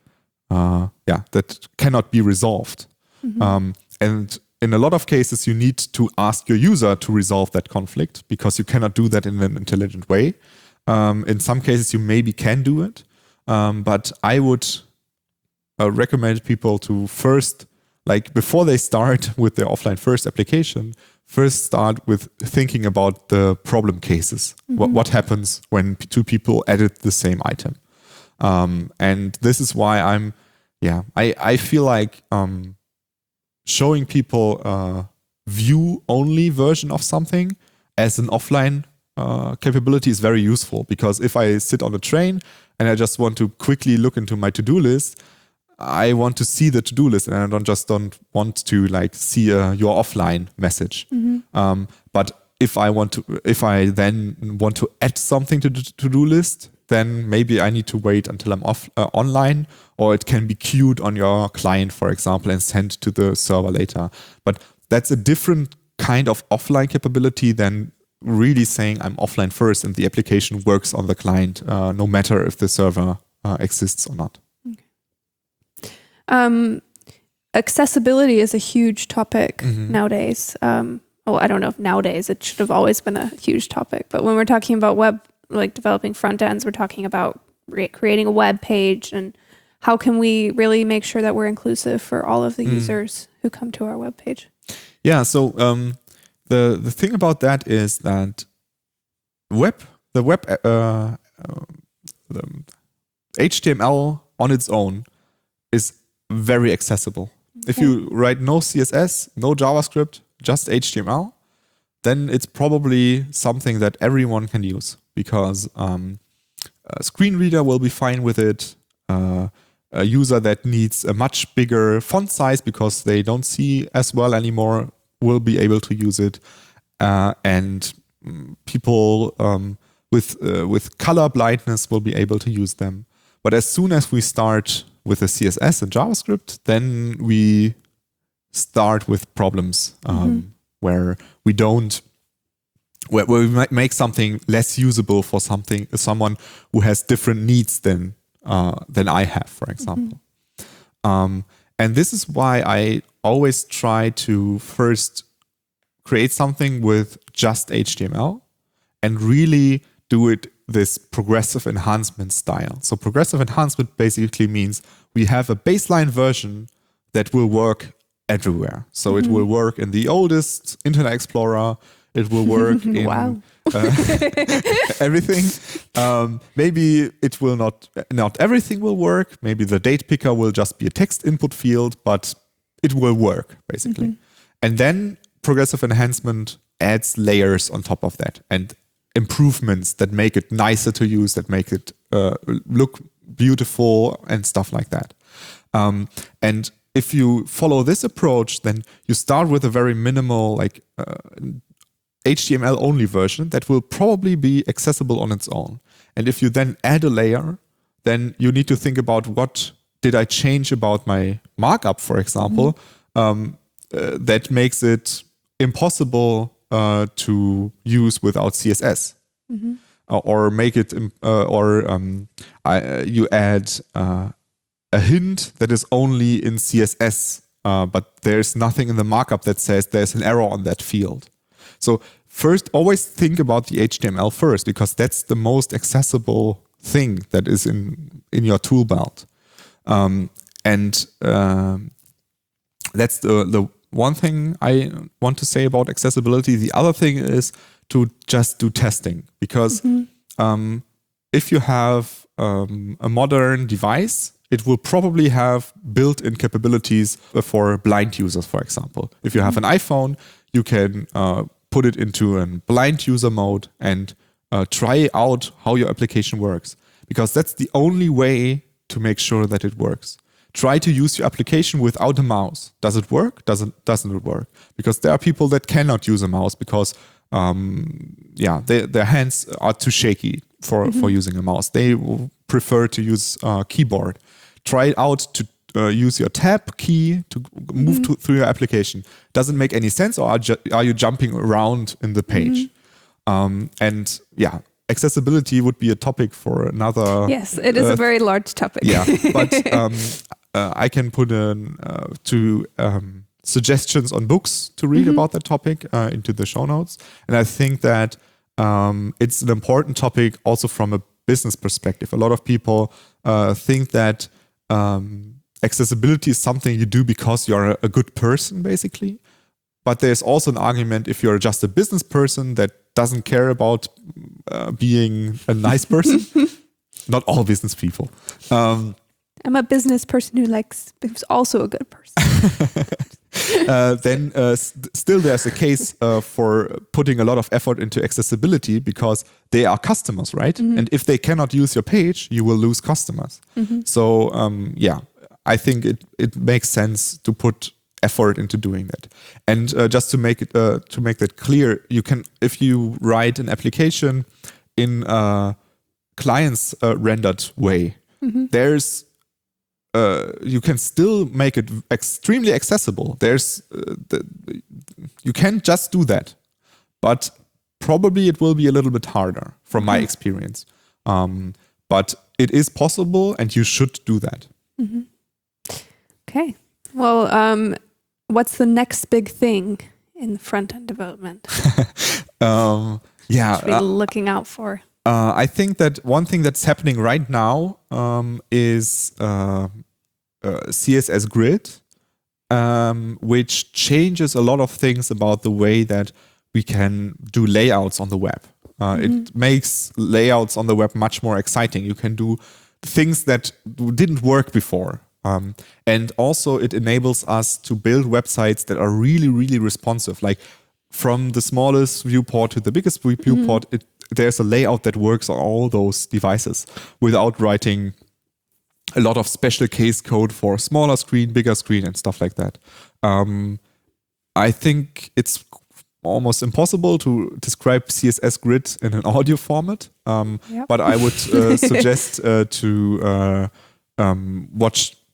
S2: uh, yeah, that cannot be resolved? Mm-hmm. Um, and in a lot of cases, you need to ask your user to resolve that conflict because you cannot do that in an intelligent way. Um, in some cases, you maybe can do it, um, but I would uh, recommend people to first, like before they start with their offline first application, first start with thinking about the problem cases. Mm-hmm. What, what happens when two people edit the same item? Um, and this is why I'm, yeah, I, I feel like um, showing people a view-only version of something as an offline uh, capability is very useful, because if I sit on a train and I just want to quickly look into my to-do list, I want to see the to-do list and I don't just don't want to like see a your offline message. Mm-hmm. Um, but if I want to, if I then want to add something to the to-do list, then maybe I need to wait until I'm off uh, online, or it can be queued on your client, for example, and sent to the server later. But that's a different kind of offline capability than really saying I'm offline first and the application works on the client, uh, no matter if the server uh, exists or not.
S1: Um, accessibility is a huge topic mm-hmm. nowadays. Um, well, I don't know if nowadays, it should have always been a huge topic, but when we're talking about web, like developing front ends, we're talking about re- creating a web page, and how can we really make sure that we're inclusive for all of the mm. users who come to our web page?
S2: Yeah. So, um, the, the thing about that is that web, the web, uh, uh, the H T M L on its own is very accessible. Okay. If you write no C S S, no JavaScript, just H T M L, then it's probably something that everyone can use, because um, a screen reader will be fine with it. Uh, a user that needs a much bigger font size because they don't see as well anymore will be able to use it. Uh, and people um, with uh, with color blindness will be able to use them. But as soon as we start with the C S S and JavaScript, then we start with problems um, mm-hmm. where we don't where, where we might make something less usable for something someone who has different needs than uh, than I have, for example. Mm-hmm. Um, and this is why I always try to first create something with just H T M L and really do it this progressive enhancement style. So progressive enhancement basically means we have a baseline version that will work everywhere. So mm-hmm. it will work in the oldest Internet Explorer. It will work in
S1: wow.
S2: uh, everything. Um, maybe it will not, not everything will work. Maybe the date picker will just be a text input field, but it will work basically. Mm-hmm. And then progressive enhancement adds layers on top of that and improvements that make it nicer to use, that make it uh, look beautiful and stuff like that. Um, and if you follow this approach, then you start with a very minimal, like uh, H T M L only version that will probably be accessible on its own. And if you then add a layer, then you need to think about what did I change about my markup, for example, mm-hmm. um, uh, that makes it impossible uh, to use without C S S. Mm-hmm. uh, or make it, uh, or um, I, uh, you add uh, a hint that is only in C S S, uh, but there's nothing in the markup that says there's an error on that field. So first, always think about the H T M L first, because that's the most accessible thing that is in, in your tool belt. Um, and um, that's the, the one thing I want to say about accessibility. The other thing is to just do testing, because mm-hmm. um, if you have um, a modern device, it will probably have built-in capabilities for blind users, for example. If you have an iPhone, you can uh, put it into a blind user mode and uh, try out how your application works, because that's the only way to make sure that it works. Try to use your application without a mouse. Does it work? Doesn't doesn't it work? Because there are people that cannot use a mouse because um, yeah, they, their hands are too shaky for, mm-hmm. for using a mouse. They will prefer to use a keyboard. Try it out to uh, use your tab key to move mm-hmm. to, through your application. Doesn't make any sense, or are, ju- are you jumping around in the page? Mm-hmm. Um, and yeah, accessibility would be a topic for another.
S1: Yes, it is uh, a very large topic.
S2: Yeah, but um, uh, I can put in uh, two um, suggestions on books to read mm-hmm. about that topic uh, into the show notes. And I think that um, it's an important topic also from a business perspective. A lot of people uh, think that um, accessibility is something you do because you're a, a good person, basically. But there's also an argument if you're just a business person that doesn't care about uh, being a nice person. Not all business people. Um,
S1: I'm a business person who likes, who's also a good person.
S2: uh, then uh, st- still there's a case uh, for putting a lot of effort into accessibility, because they are customers, right? Mm-hmm. And if they cannot use your page, you will lose customers. Mm-hmm. So um, yeah, I think it, it makes sense to put effort into doing that. And uh, just to make it uh, to make that clear, you can, if you write an application in a client's uh, rendered way, mm-hmm. there's uh, you can still make it extremely accessible. There's uh, the, you can just do that, but probably it will be a little bit harder from my mm-hmm. experience. Um, but it is possible, and you should do that.
S1: Mm-hmm. Okay. Well, um, what's the next big thing in front-end development?
S2: um, yeah,
S1: should be uh, looking out for.
S2: Uh, I think that one thing that's happening right now um, is uh, uh, C S S Grid, um, which changes a lot of things about the way that we can do layouts on the web. Uh, mm-hmm. It makes layouts on the web much more exciting. You can do things that didn't work before. Um, and also it enables us to build websites that are really, really responsive. Like from the smallest viewport to the biggest viewport, mm-hmm. it, there's a layout that works on all those devices without writing a lot of special case code for smaller screen, bigger screen, and stuff like that. Um, I think it's almost impossible to describe C S S Grid in an audio format, um, yep. but I would uh, suggest uh, to uh, um, watch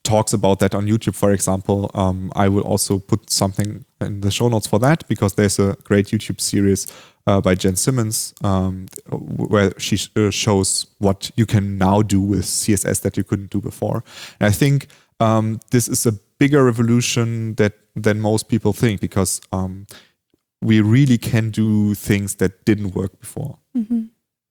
S2: talks about that on YouTube, for example. Um, I will also put something in the show notes for that, because there's a great YouTube series uh, by Jen Simmons um, where she sh- uh, shows what you can now do with C S S that you couldn't do before. And I think um, this is a bigger revolution that than most people think, because um, we really can do things that didn't work before.
S1: Mm-hmm.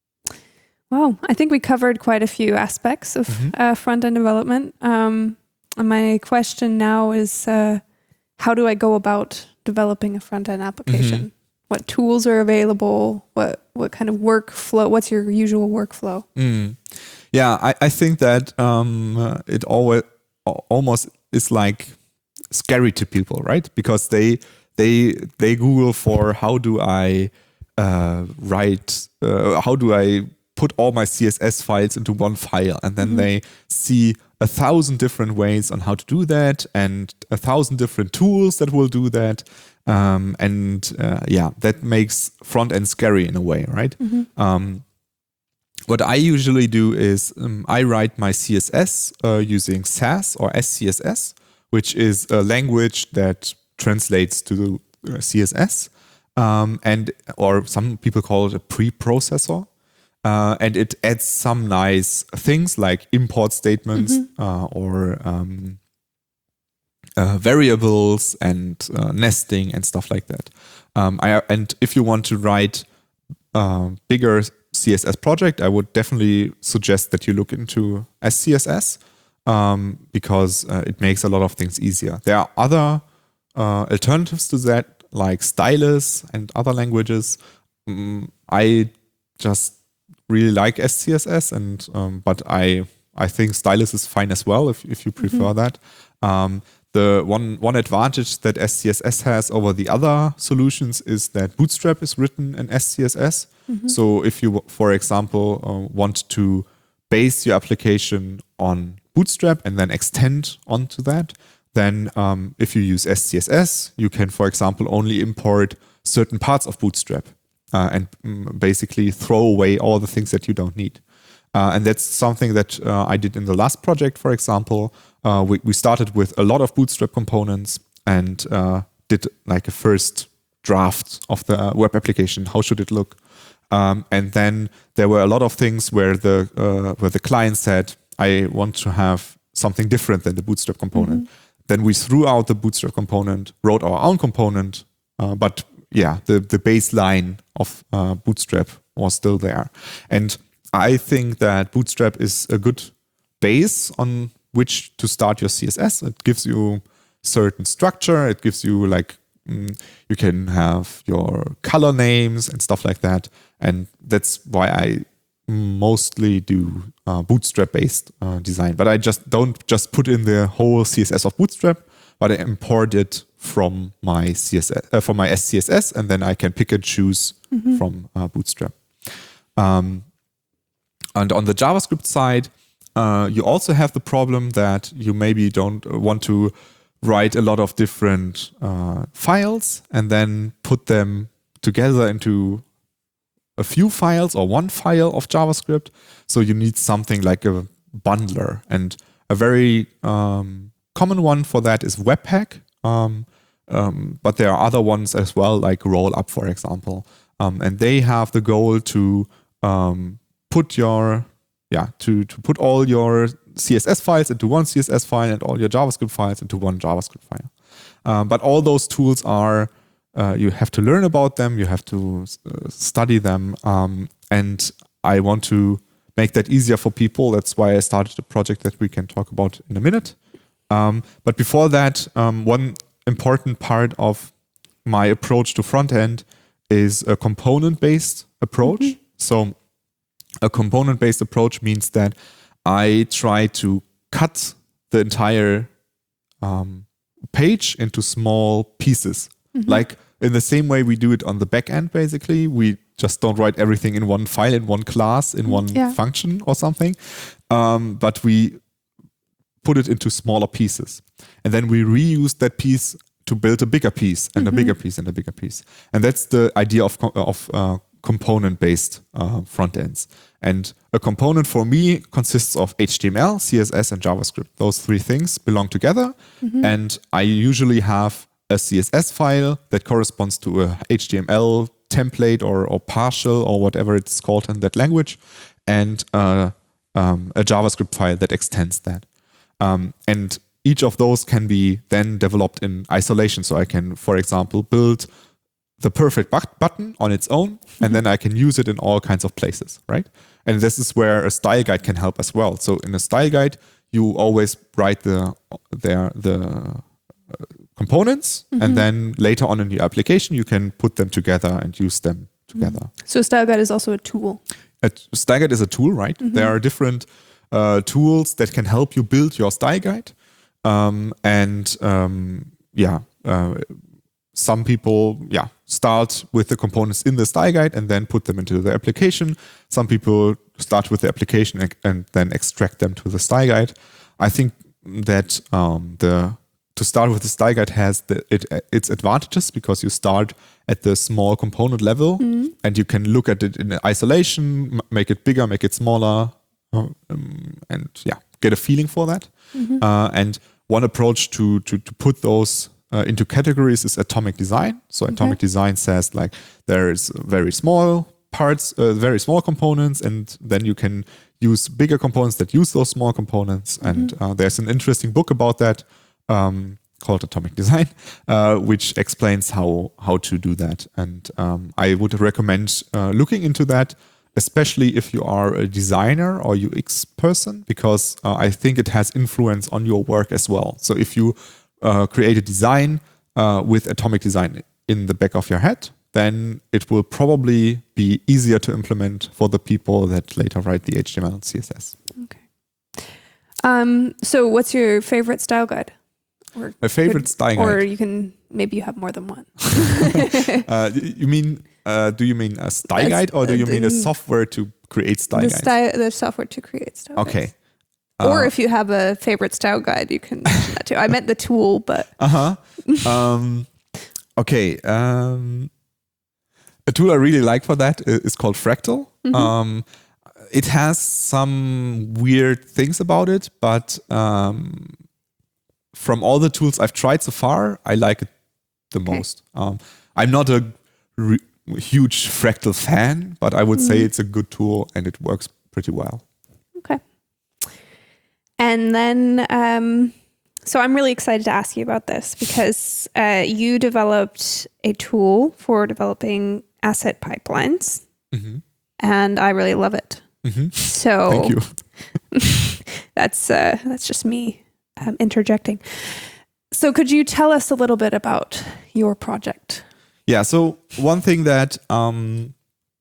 S1: Wow, I think we covered quite a few aspects of mm-hmm. uh, front-end development. Um, my question now is, uh, how do I go about developing a front-end application? Mm-hmm. What tools are available? What what kind of workflow? What's your usual workflow?
S2: Mm. Yeah, I, I think that um, uh, it always almost is like scary to people, right? Because they they they Google for how do I uh, write, uh, how do I put all my C S S files into one file, and then mm-hmm. they see a thousand different ways on how to do that, and a thousand different tools that will do that. Um, and uh, yeah, that makes front end scary in a way, right? Mm-hmm. Um, what I usually do is um, I write my C S S uh, using Sass or S C S S, which is a language that translates to uh, C S S, um, and or some people call it a preprocessor. Uh, and it adds some nice things like import statements mm-hmm. uh, or um, uh, variables and uh, nesting and stuff like that. Um, I, and if you want to write a bigger C S S project, I would definitely suggest that you look into S C S S um, because uh, it makes a lot of things easier. There are other uh, alternatives to that, like Stylus and other languages. Um, I just really like S C S S, and um, but I I think Stylus is fine as well if if you prefer mm-hmm. that. Um, the one one advantage that S C S S has over the other solutions is that Bootstrap is written in S C S S. Mm-hmm. So if you, for example, uh, want to base your application on Bootstrap and then extend onto that, then um, if you use S C S S, you can, for example, only import certain parts of Bootstrap. Uh, and um, basically throw away all the things that you don't need. Uh, and that's something that uh, I did in the last project, for example. Uh, we, we started with a lot of Bootstrap components and uh, did like a first draft of the web application. How should it look? Um, and then there were a lot of things where the uh, where the client said, I want to have something different than the Bootstrap component. Mm-hmm. Then we threw out the Bootstrap component, wrote our own component, uh, but yeah, the, the baseline of uh, Bootstrap was still there. And I think that Bootstrap is a good base on which to start your C S S. It gives you certain structure. It gives you like, mm, you can have your color names and stuff like that. And that's why I mostly do uh, Bootstrap-based uh, design. But I just don't just put in the whole C S S of Bootstrap, but I import it from my C S S, uh, from my S C S S, and then I can pick and choose mm-hmm. from uh, Bootstrap. Um, and on the JavaScript side, uh, you also have the problem that you maybe don't want to write a lot of different uh, files and then put them together into a few files or one file of JavaScript. So you need something like a bundler, and a very um, common one for that is Webpack. Um, um, but there are other ones as well, like Rollup, for example. Um, and they have the goal to um, put your, yeah, to, to put all your C S S files into one C S S file and all your JavaScript files into one JavaScript file. Um, but all those tools are, uh, you have to learn about them, you have to uh, study them. Um, and I want to make that easier for people. That's why I started a project that we can talk about in a minute. Um, but before that, um, one important part of my approach to front end is a component-based approach. Mm-hmm. So a component-based approach means that I try to cut the entire um, page into small pieces. Mm-hmm. Like in the same way we do it on the back end, basically. We just don't write everything in one file, in one class, in one yeah. function or something. Um, but we put it into smaller pieces. And then we reuse that piece to build a bigger piece and mm-hmm. a bigger piece and a bigger piece. And that's the idea of, of uh, component-based uh, front ends. And a component for me consists of H T M L, C S S, and JavaScript. Those three things belong together. Mm-hmm. And I usually have a C S S file that corresponds to a H T M L template or, or partial or whatever it's called in that language, and uh, um, a JavaScript file that extends that. Um, and each of those can be then developed in isolation. So I can, for example, build the perfect but- button on its own, mm-hmm. and then I can use it in all kinds of places, right? And this is where a style guide can help as well. So in a style guide, you always write the the, the uh, components, mm-hmm. and then later on in your application, you can put them together and use them together.
S1: Mm-hmm. So a style guide is also a tool.
S2: A style guide is a tool, right? Mm-hmm. There are different uh, tools that can help you build your style guide. Um, and um, yeah, uh, some people, yeah, start with the components in the style guide and then put them into the application. Some people start with the application and, and then extract them to the style guide. I think that um, the to start with the style guide has the, it, its advantages, because you start at the small component level, mm-hmm. and you can look at it in isolation, make it bigger, make it smaller, um, and yeah, get a feeling for that. Mm-hmm. Uh, and one approach to to, to put those uh, into categories is atomic design. So okay. atomic design says like there is very small parts, uh, very small components, and then you can use bigger components that use those small components. Mm-hmm. And uh, there's an interesting book about that um, called Atomic Design, uh, which explains how how to do that. And um, I would recommend uh, looking into that, especially if you are a designer or U X person, because uh, I think it has influence on your work as well. So if you uh, create a design uh, with atomic design in the back of your head, then it will probably be easier to implement for the people that later write the H T M L and C S S.
S1: Okay. Um, so what's your favorite style guide? Or
S2: My favorite
S1: could,
S2: style guide?
S1: Or you can, maybe you have more than one.
S2: uh, you mean, uh, do you mean a style That's, guide, or do you uh, mean a software to create style
S1: the
S2: guides?
S1: Style, the software to create style
S2: okay.
S1: guides. Or uh, if you have a favorite style guide, you can mention that too. I meant the tool, but...
S2: Uh-huh. um, okay. Um, a tool I really like for that is called Fractal. Mm-hmm. Um, it has some weird things about it, but um, from all the tools I've tried so far, I like it the okay. most. Um, I'm not a re- huge Fractal fan, but I would mm-hmm. say it's a good tool and it works pretty well.
S1: Okay. And then, um, so I'm really excited to ask you about this because uh, you developed a tool for developing asset pipelines, mm-hmm. and I really love it.
S2: Mm-hmm.
S1: So
S2: thank you.
S1: that's uh, that's just me um, interjecting. So could you tell us a little bit about your project?
S2: Yeah. So one thing that um,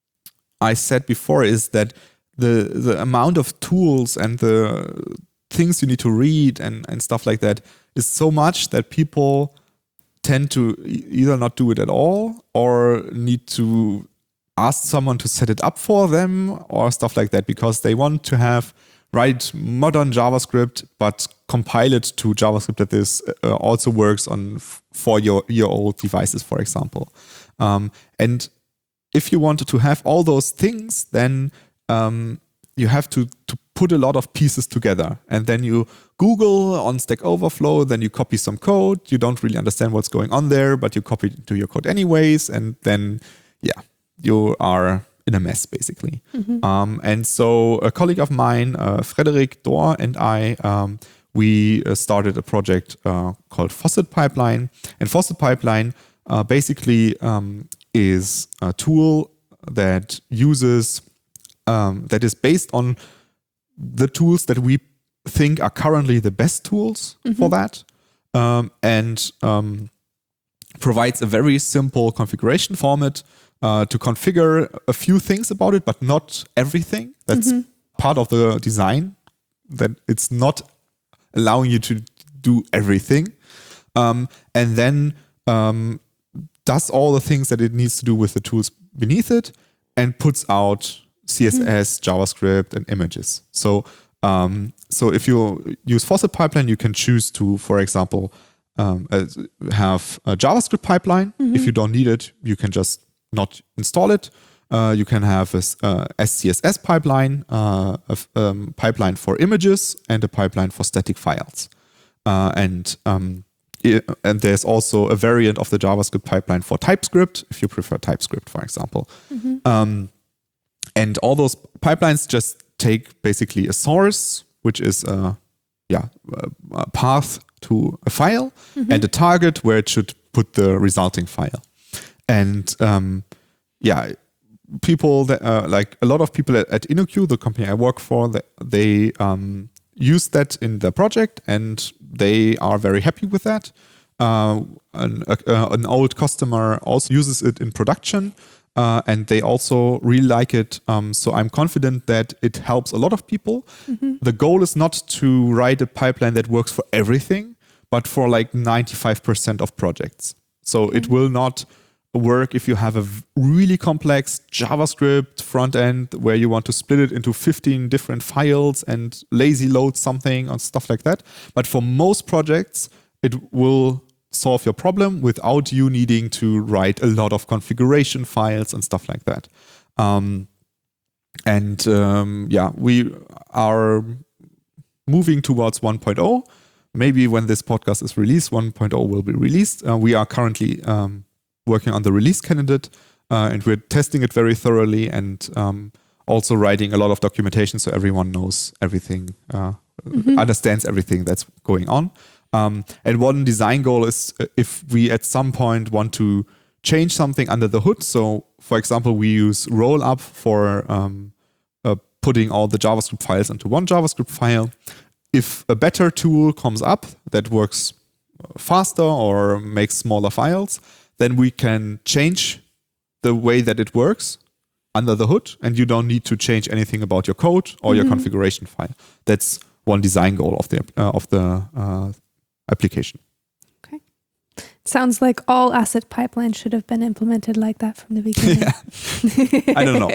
S2: I said before is that the the amount of tools and the things you need to read and, and stuff like that is so much that people tend to either not do it at all or need to ask someone to set it up for them or stuff like that, because they want to have write modern JavaScript but compile it to JavaScript that is uh, also works on f- for your your old devices, for example. Um, and if you wanted to have all those things, then um, you have to, to put a lot of pieces together, and then you Google on Stack Overflow, then you copy some code. You don't really understand what's going on there, but you copy it to your code anyways, and then yeah, you are in a mess basically. Mm-hmm. Um, and so a colleague of mine, uh, Frederick Dorr, and I, um, we uh, started a project uh, called Faucet Pipeline, and Faucet Pipeline uh, basically um, is a tool that uses um, that is based on the tools that we think are currently the best tools mm-hmm. for that, um, and um, provides a very simple configuration format uh, to configure a few things about it, but not everything. That's mm-hmm. part of the design, that it's not allowing you to do everything. Um, and then um, does all the things that it needs to do with the tools beneath it, and puts out C S S, mm-hmm. JavaScript, and images. So um, so if you use Faucet Pipeline, you can choose to, for example, um, uh, have a JavaScript pipeline. Mm-hmm. If you don't need it, you can just not install it. Uh, you can have a uh, S C S S pipeline, uh, a um, pipeline for images, and a pipeline for static files. Uh, and um, and there's also a variant of the JavaScript pipeline for TypeScript, if you prefer TypeScript, for example. Mm-hmm. Um, and all those pipelines just take basically a source, which is a, yeah, a path to a file, mm-hmm. and a target where it should put the resulting file. And um, yeah, people that uh, like a lot of people at, at InnoQ, the company I work for, they, they um, use that in their project, and they are very happy with that. Uh, an, uh, an old customer also uses it in production, uh, and they also really like it. Um, so I'm confident that it helps a lot of people. Mm-hmm. The goal is not to write a pipeline that works for everything, but for like ninety-five percent of projects. So mm-hmm. it will not work if you have a really complex JavaScript front end where you want to split it into fifteen different files and lazy load something and stuff like that. But for most projects, it will solve your problem without you needing to write a lot of configuration files and stuff like that. Um, and um, yeah, we are moving towards one point oh. Maybe when this podcast is released, one point oh will be released. Uh, we are currently um, working on the release candidate, uh, and we're testing it very thoroughly, and um, also writing a lot of documentation so everyone knows everything, uh, mm-hmm. understands everything that's going on. Um, and one design goal is uh, if we at some point want to change something under the hood. So, for example, we use Rollup for um, uh, putting all the JavaScript files into one JavaScript file. If a better tool comes up that works faster or makes smaller files, then we can change the way that it works under the hood, and you don't need to change anything about your code or mm-hmm. your configuration file. That's one design goal of the uh, of the uh, application.
S1: Okay. Sounds like all asset pipelines should have been implemented like that from the beginning.
S2: Yeah. I don't know.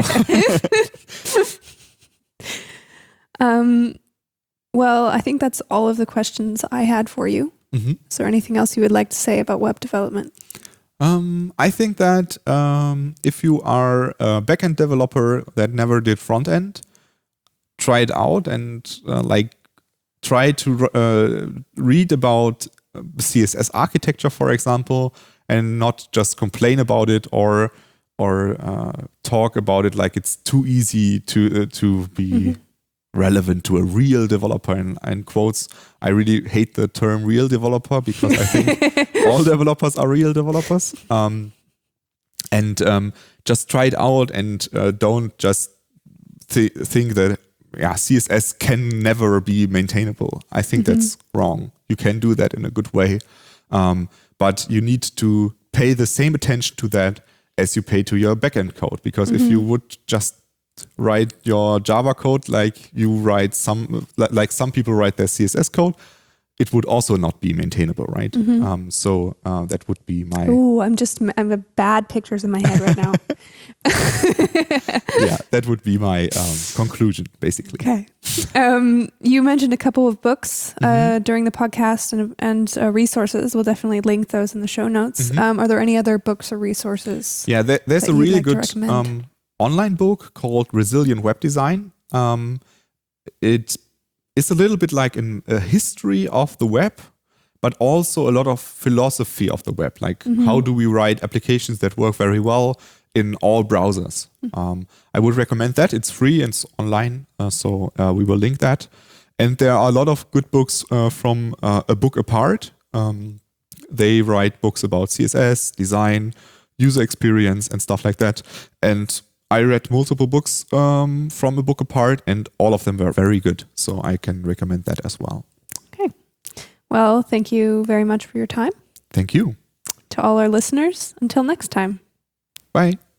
S1: um. Well, I think that's all of the questions I had for you. Mm-hmm. Is there anything else you would like to say about web development?
S2: Um, I think that um, if you are a backend developer that never did front end, try it out and uh, like try to uh, read about C S S architecture, for example, and not just complain about it or or uh, talk about it like it's too easy to uh, to be. Mm-hmm. relevant to a real developer. In, in quotes, I really hate the term real developer because I think all developers are real developers. Um, and um, just try it out and uh, don't just th- think that yeah, C S S can never be maintainable. I think mm-hmm. that's wrong. You can do that in a good way. Um, but you need to pay the same attention to that as you pay to your backend code. Because mm-hmm. if you would just write your Java code like you write some, like some people write their C S S code, it would also not be maintainable, right? Mm-hmm. Um, so uh, that would be my.
S1: Oh, I'm just I have bad pictures in my head right now.
S2: Yeah, that would be my um, conclusion, basically.
S1: Okay. Um, you mentioned a couple of books uh, mm-hmm. during the podcast and and uh, resources. We'll definitely link those in the show notes. Mm-hmm. Um, are there any other books or resources?
S2: Yeah, there, there's a really like good um, online book called Resilient Web Design. Um, it It's a little bit like an, a history of the web, but also a lot of philosophy of the web. Like mm-hmm. how do we write applications that work very well in all browsers? Mm-hmm. Um, I would recommend that. It's free and it's online, uh, so uh, we will link that. And there are a lot of good books uh, from uh, A Book Apart. Um, they write books about C S S, design, user experience, and stuff like that. And I read multiple books um, from A Book Apart, and all of them were very good. So I can recommend that as well.
S1: Okay. Well, thank you very much for your time.
S2: Thank you.
S1: To all our listeners, until next time.
S2: Bye.